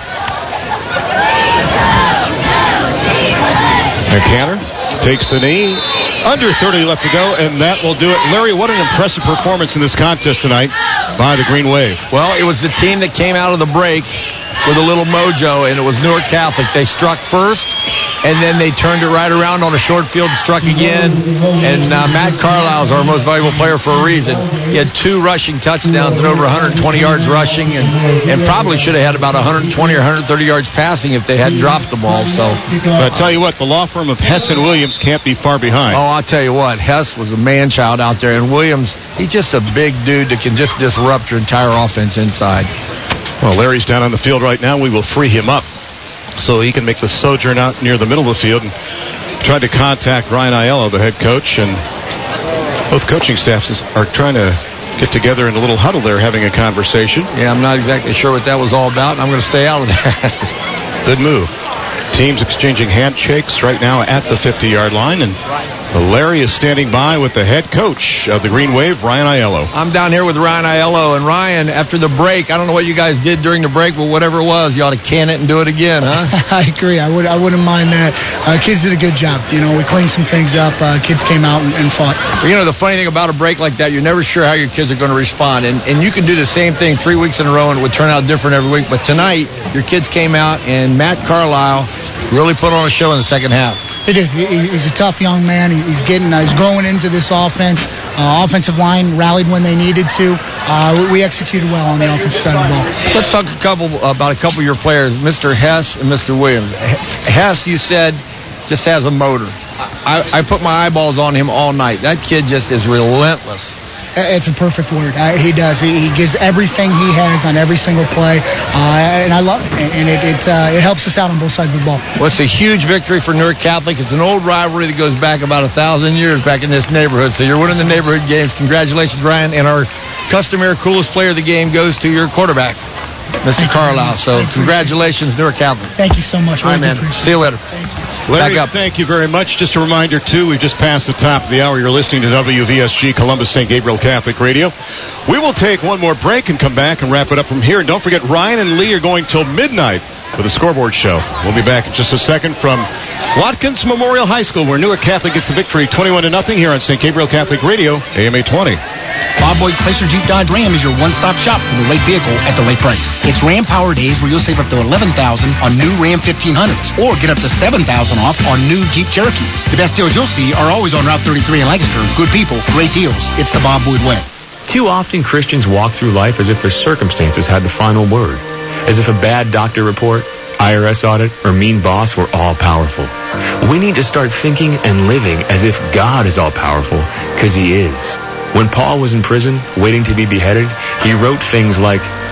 S2: And Cantor takes the knee. Under 30 left to go, and that will do it. Larry, what an impressive performance in this contest tonight by the Green Wave.
S3: Well, it was the team that came out of the break with a little mojo, and it was Newark Catholic. They struck first, and then they turned it right around on a short field, struck again, and Matt Carlisle is our most valuable player for a reason. He had 2 rushing touchdowns and over 120 yards rushing, and probably should have had about 120 or 130 yards passing if they hadn't dropped the ball. So,
S2: but I tell you what, the law firm of Hess and Williams can't be far behind.
S3: Oh, I'll tell you what, Hess was a man-child out there, and Williams, he's just a big dude that can just disrupt your entire offense inside.
S2: Well, Larry's down on the field right now. We will free him up so he can make the sojourn out near the middle of the field. And tried to contact Ryan Aiello, the head coach, and both coaching staffs are trying to get together in a little huddle there having a conversation.
S3: Yeah, I'm not exactly sure what that was all about, and I'm going to stay out of that.
S2: Good move. Teams exchanging handshakes right now at the 50-yard line, and Larry is standing by with the head coach of the Green Wave, Ryan Aiello.
S3: I'm down here with Ryan Aiello, and Ryan, after the break, I don't know what you guys did during the break, but whatever it was, you ought to can it and do it again, huh?
S12: I agree. I wouldn't mind that. Kids did a good job. You know, we cleaned some things up. Kids came out and fought.
S3: You know, the funny thing about a break like that, you're never sure how your kids are going to respond, and you can do the same thing 3 weeks in a row, and it would turn out different every week. But tonight, your kids came out, and Matt Carlisle really put on a show in the second half.
S12: He did. He's a tough young man. He's growing into this offense. Offensive line rallied when they needed to. We executed well on the offensive side of the ball.
S3: Let's talk about a couple of your players, Mr. Hess and Mr. Williams. Hess, you said, just has a motor. I put my eyeballs on him all night. That kid just is relentless.
S12: It's a perfect word. He does. He gives everything he has on every single play, and I love it. And it helps us out on both sides of the ball.
S3: Well, it's a huge victory for Newark Catholic. It's an old rivalry that goes back about 1,000 years back in this neighborhood. So you're winning the neighborhood games. Congratulations, Ryan. And our customary coolest player of the game goes to your quarterback, Mr. Carlisle. So congratulations, Newark Catholic.
S12: Thank you so much.
S3: All right, man. See you later.
S2: Larry, thank you very much. Just a reminder, too, we've just passed the top of the hour. You're listening to WVSG Columbus St. Gabriel Catholic Radio. We will take one more break and come back and wrap it up from here. And don't forget, Ryan and Lee are going till midnight with a scoreboard show. We'll be back in just a second from Watkins Memorial High School, where Newark Catholic gets the victory 21-0 here on St. Gabriel Catholic Radio, AM 820.
S13: Bob Boyd Chrysler Jeep Dodge Ram is your one-stop shop for the late vehicle at the late price. It's Ram Power Days where you'll save up to $11,000 on new Ram 1500s or get up to $7,000 off on new Jeep Cherokees. The best deals you'll see are always on Route 33 in Lancaster. Good people, great deals. It's the Bob Boyd way.
S14: Too often Christians walk through life as if their circumstances had the final word, as if a bad doctor report, IRS audit, or mean boss were all-powerful. We need to start thinking and living as if God is all-powerful, because He is. When Paul was in prison, waiting to be beheaded, he wrote things like,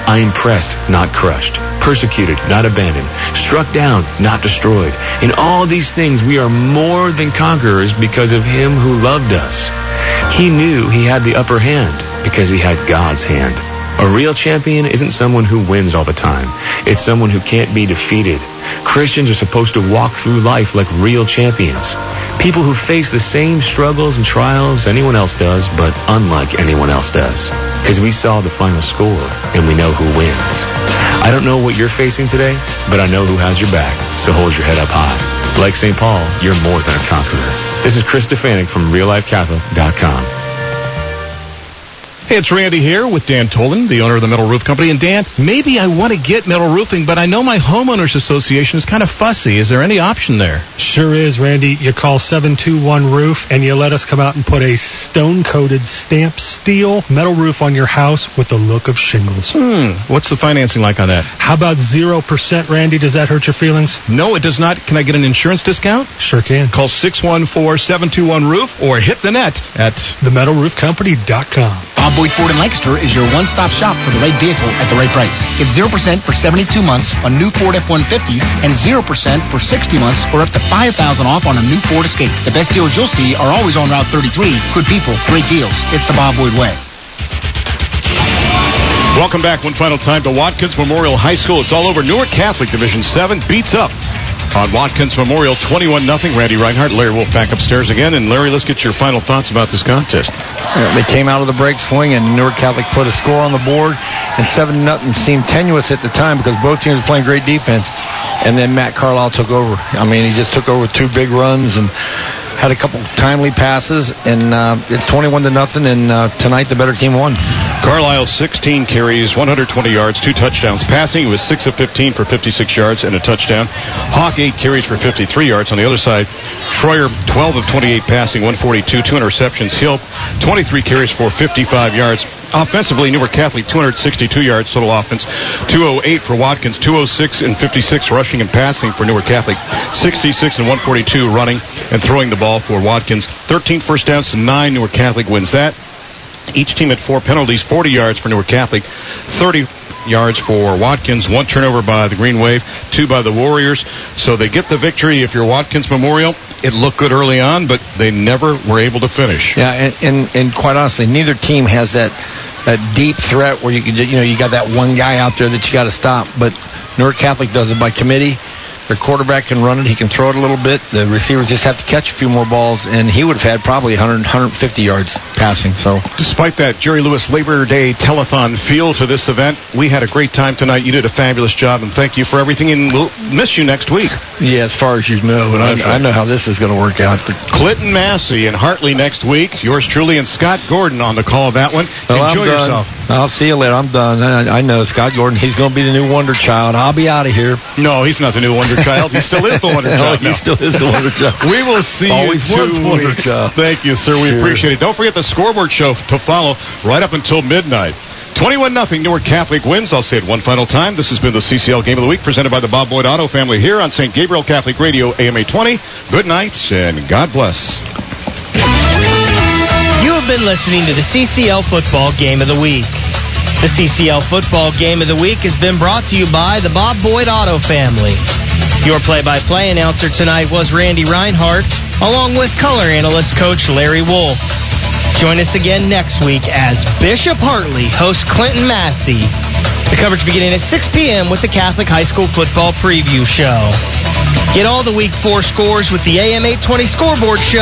S14: I am pressed, not crushed, persecuted, not abandoned, struck down, not destroyed. In all these things we are more than conquerors because of him who loved us. He knew he had the upper hand because he had God's hand. A real champion isn't someone who wins all the time. It's someone who can't be defeated. Christians are supposed to walk through life like real champions. People who face the same struggles and trials anyone else does, but unlike anyone else does. Because we saw the final score, and we know who wins. I don't know what you're facing today, but I know who has your back, so hold your head up high. Like St. Paul, you're more than a conqueror. This is Chris Stefanik from RealLifeCatholic.com.
S2: Hey, it's Randy here with Dan Tolan, the owner of the Metal Roof Company. And Dan, maybe I want to get metal roofing, but I know my homeowners association is kind of fussy. Is there any option there?
S15: Sure is, Randy. You call 721-ROOF and you let us come out and put a stone-coated stamped steel metal roof on your house with the look of shingles.
S2: What's the financing like on that?
S15: How about 0%, Randy? Does that hurt your feelings?
S2: No, it does not. Can I get an insurance discount?
S15: Sure can.
S2: Call 614-721-ROOF or hit the net at
S15: themetalroofcompany.com.
S13: Bob Boyd Ford in Lancaster is your one-stop shop for the right vehicle at the right price. Get 0% for 72 months on new Ford F-150s and 0% for 60 months or up to $5,000 off on a new Ford Escape. The best deals you'll see are always on Route 33. Good people, great deals. It's the Bob Boyd way.
S2: Welcome back one final time to Watkins Memorial High School. It's all over. Newark Catholic Division 7 beats up on Watkins Memorial 21-0. Randy Reinhardt, Larry Wolf back upstairs again. And Larry, let's get your final thoughts about this contest.
S3: They came out of the break swinging. Newark Catholic put a score on the board, and 7-0 seemed tenuous at the time because both teams were playing great defense. And then Matt Carlisle took over. I mean, he just took over 2 big runs and had a couple timely passes, and it's 21-0, and tonight the better team won.
S2: Carlisle, 16 carries, 120 yards, 2 touchdowns. Passing, he was 6 of 15 for 56 yards and a touchdown. Hawk, 8 carries for 53 yards. On the other side, Troyer, 12 of 28 passing, 142, 2 interceptions. Hill, 23 carries for 55 yards. Offensively, Newark Catholic, 262 yards total offense, 208 for Watkins, 206 and 56 rushing and passing for Newark Catholic, 66 and 142 running and throwing the ball for Watkins. 13 first downs to 9. Newark Catholic wins that. Each team had 4 penalties, 40 yards for Newark Catholic, 30 yards for Watkins, 1 turnover by the Green Wave, 2 by the Warriors. So they get the victory. If you're Watkins Memorial, it looked good early on, but they never were able to finish.
S3: Yeah, and quite honestly, neither team has that deep threat where you can, you got that one guy out there that you got to stop. But Newark Catholic does it by committee. Their quarterback can run it. He can throw it a little bit. The receivers just have to catch a few more balls, and he would have had probably 100, 150 yards passing. So,
S2: despite that Jerry Lewis Labor Day telethon feel to this event, we had a great time tonight. You did a fabulous job, and thank you for everything, and we'll miss you next week.
S3: Yeah, as far as you know, and I know how this is going to work out.
S2: Clinton Massey and Hartley next week. Yours truly and Scott Gordon on the call of that one.
S3: Well,
S2: enjoy yourself.
S3: I'll see you later. I'm done. I know Scott Gordon. He's going to be the new wonder child. I'll be out of here.
S2: No, he's not the new wonder child. He still is the wonder child.
S3: He still is the wonder child.
S2: We will see
S3: Always
S2: you in 2
S3: wonder
S2: weeks.
S3: child.
S2: Thank you, sir. We appreciate it. Don't forget the scoreboard show to follow right up until midnight. 21-0 Newark Catholic wins. I'll say it one final time. This has been the CCL Game of the Week presented by the Bob Boyd Auto family here on St. Gabriel Catholic Radio, AM 820. Good night and God bless.
S4: You have been listening to the CCL Football Game of the Week. The CCL Football Game of the Week has been brought to you by the Bob Boyd Auto family. Your play-by-play announcer tonight was Randy Reinhardt, along with color analyst coach Larry Wolf. Join us again next week as Bishop Hartley hosts Clinton Massey. The coverage beginning at 6 p.m. with the Catholic High School Football Preview Show. Get all the Week 4 scores with the AM 820 Scoreboard Show.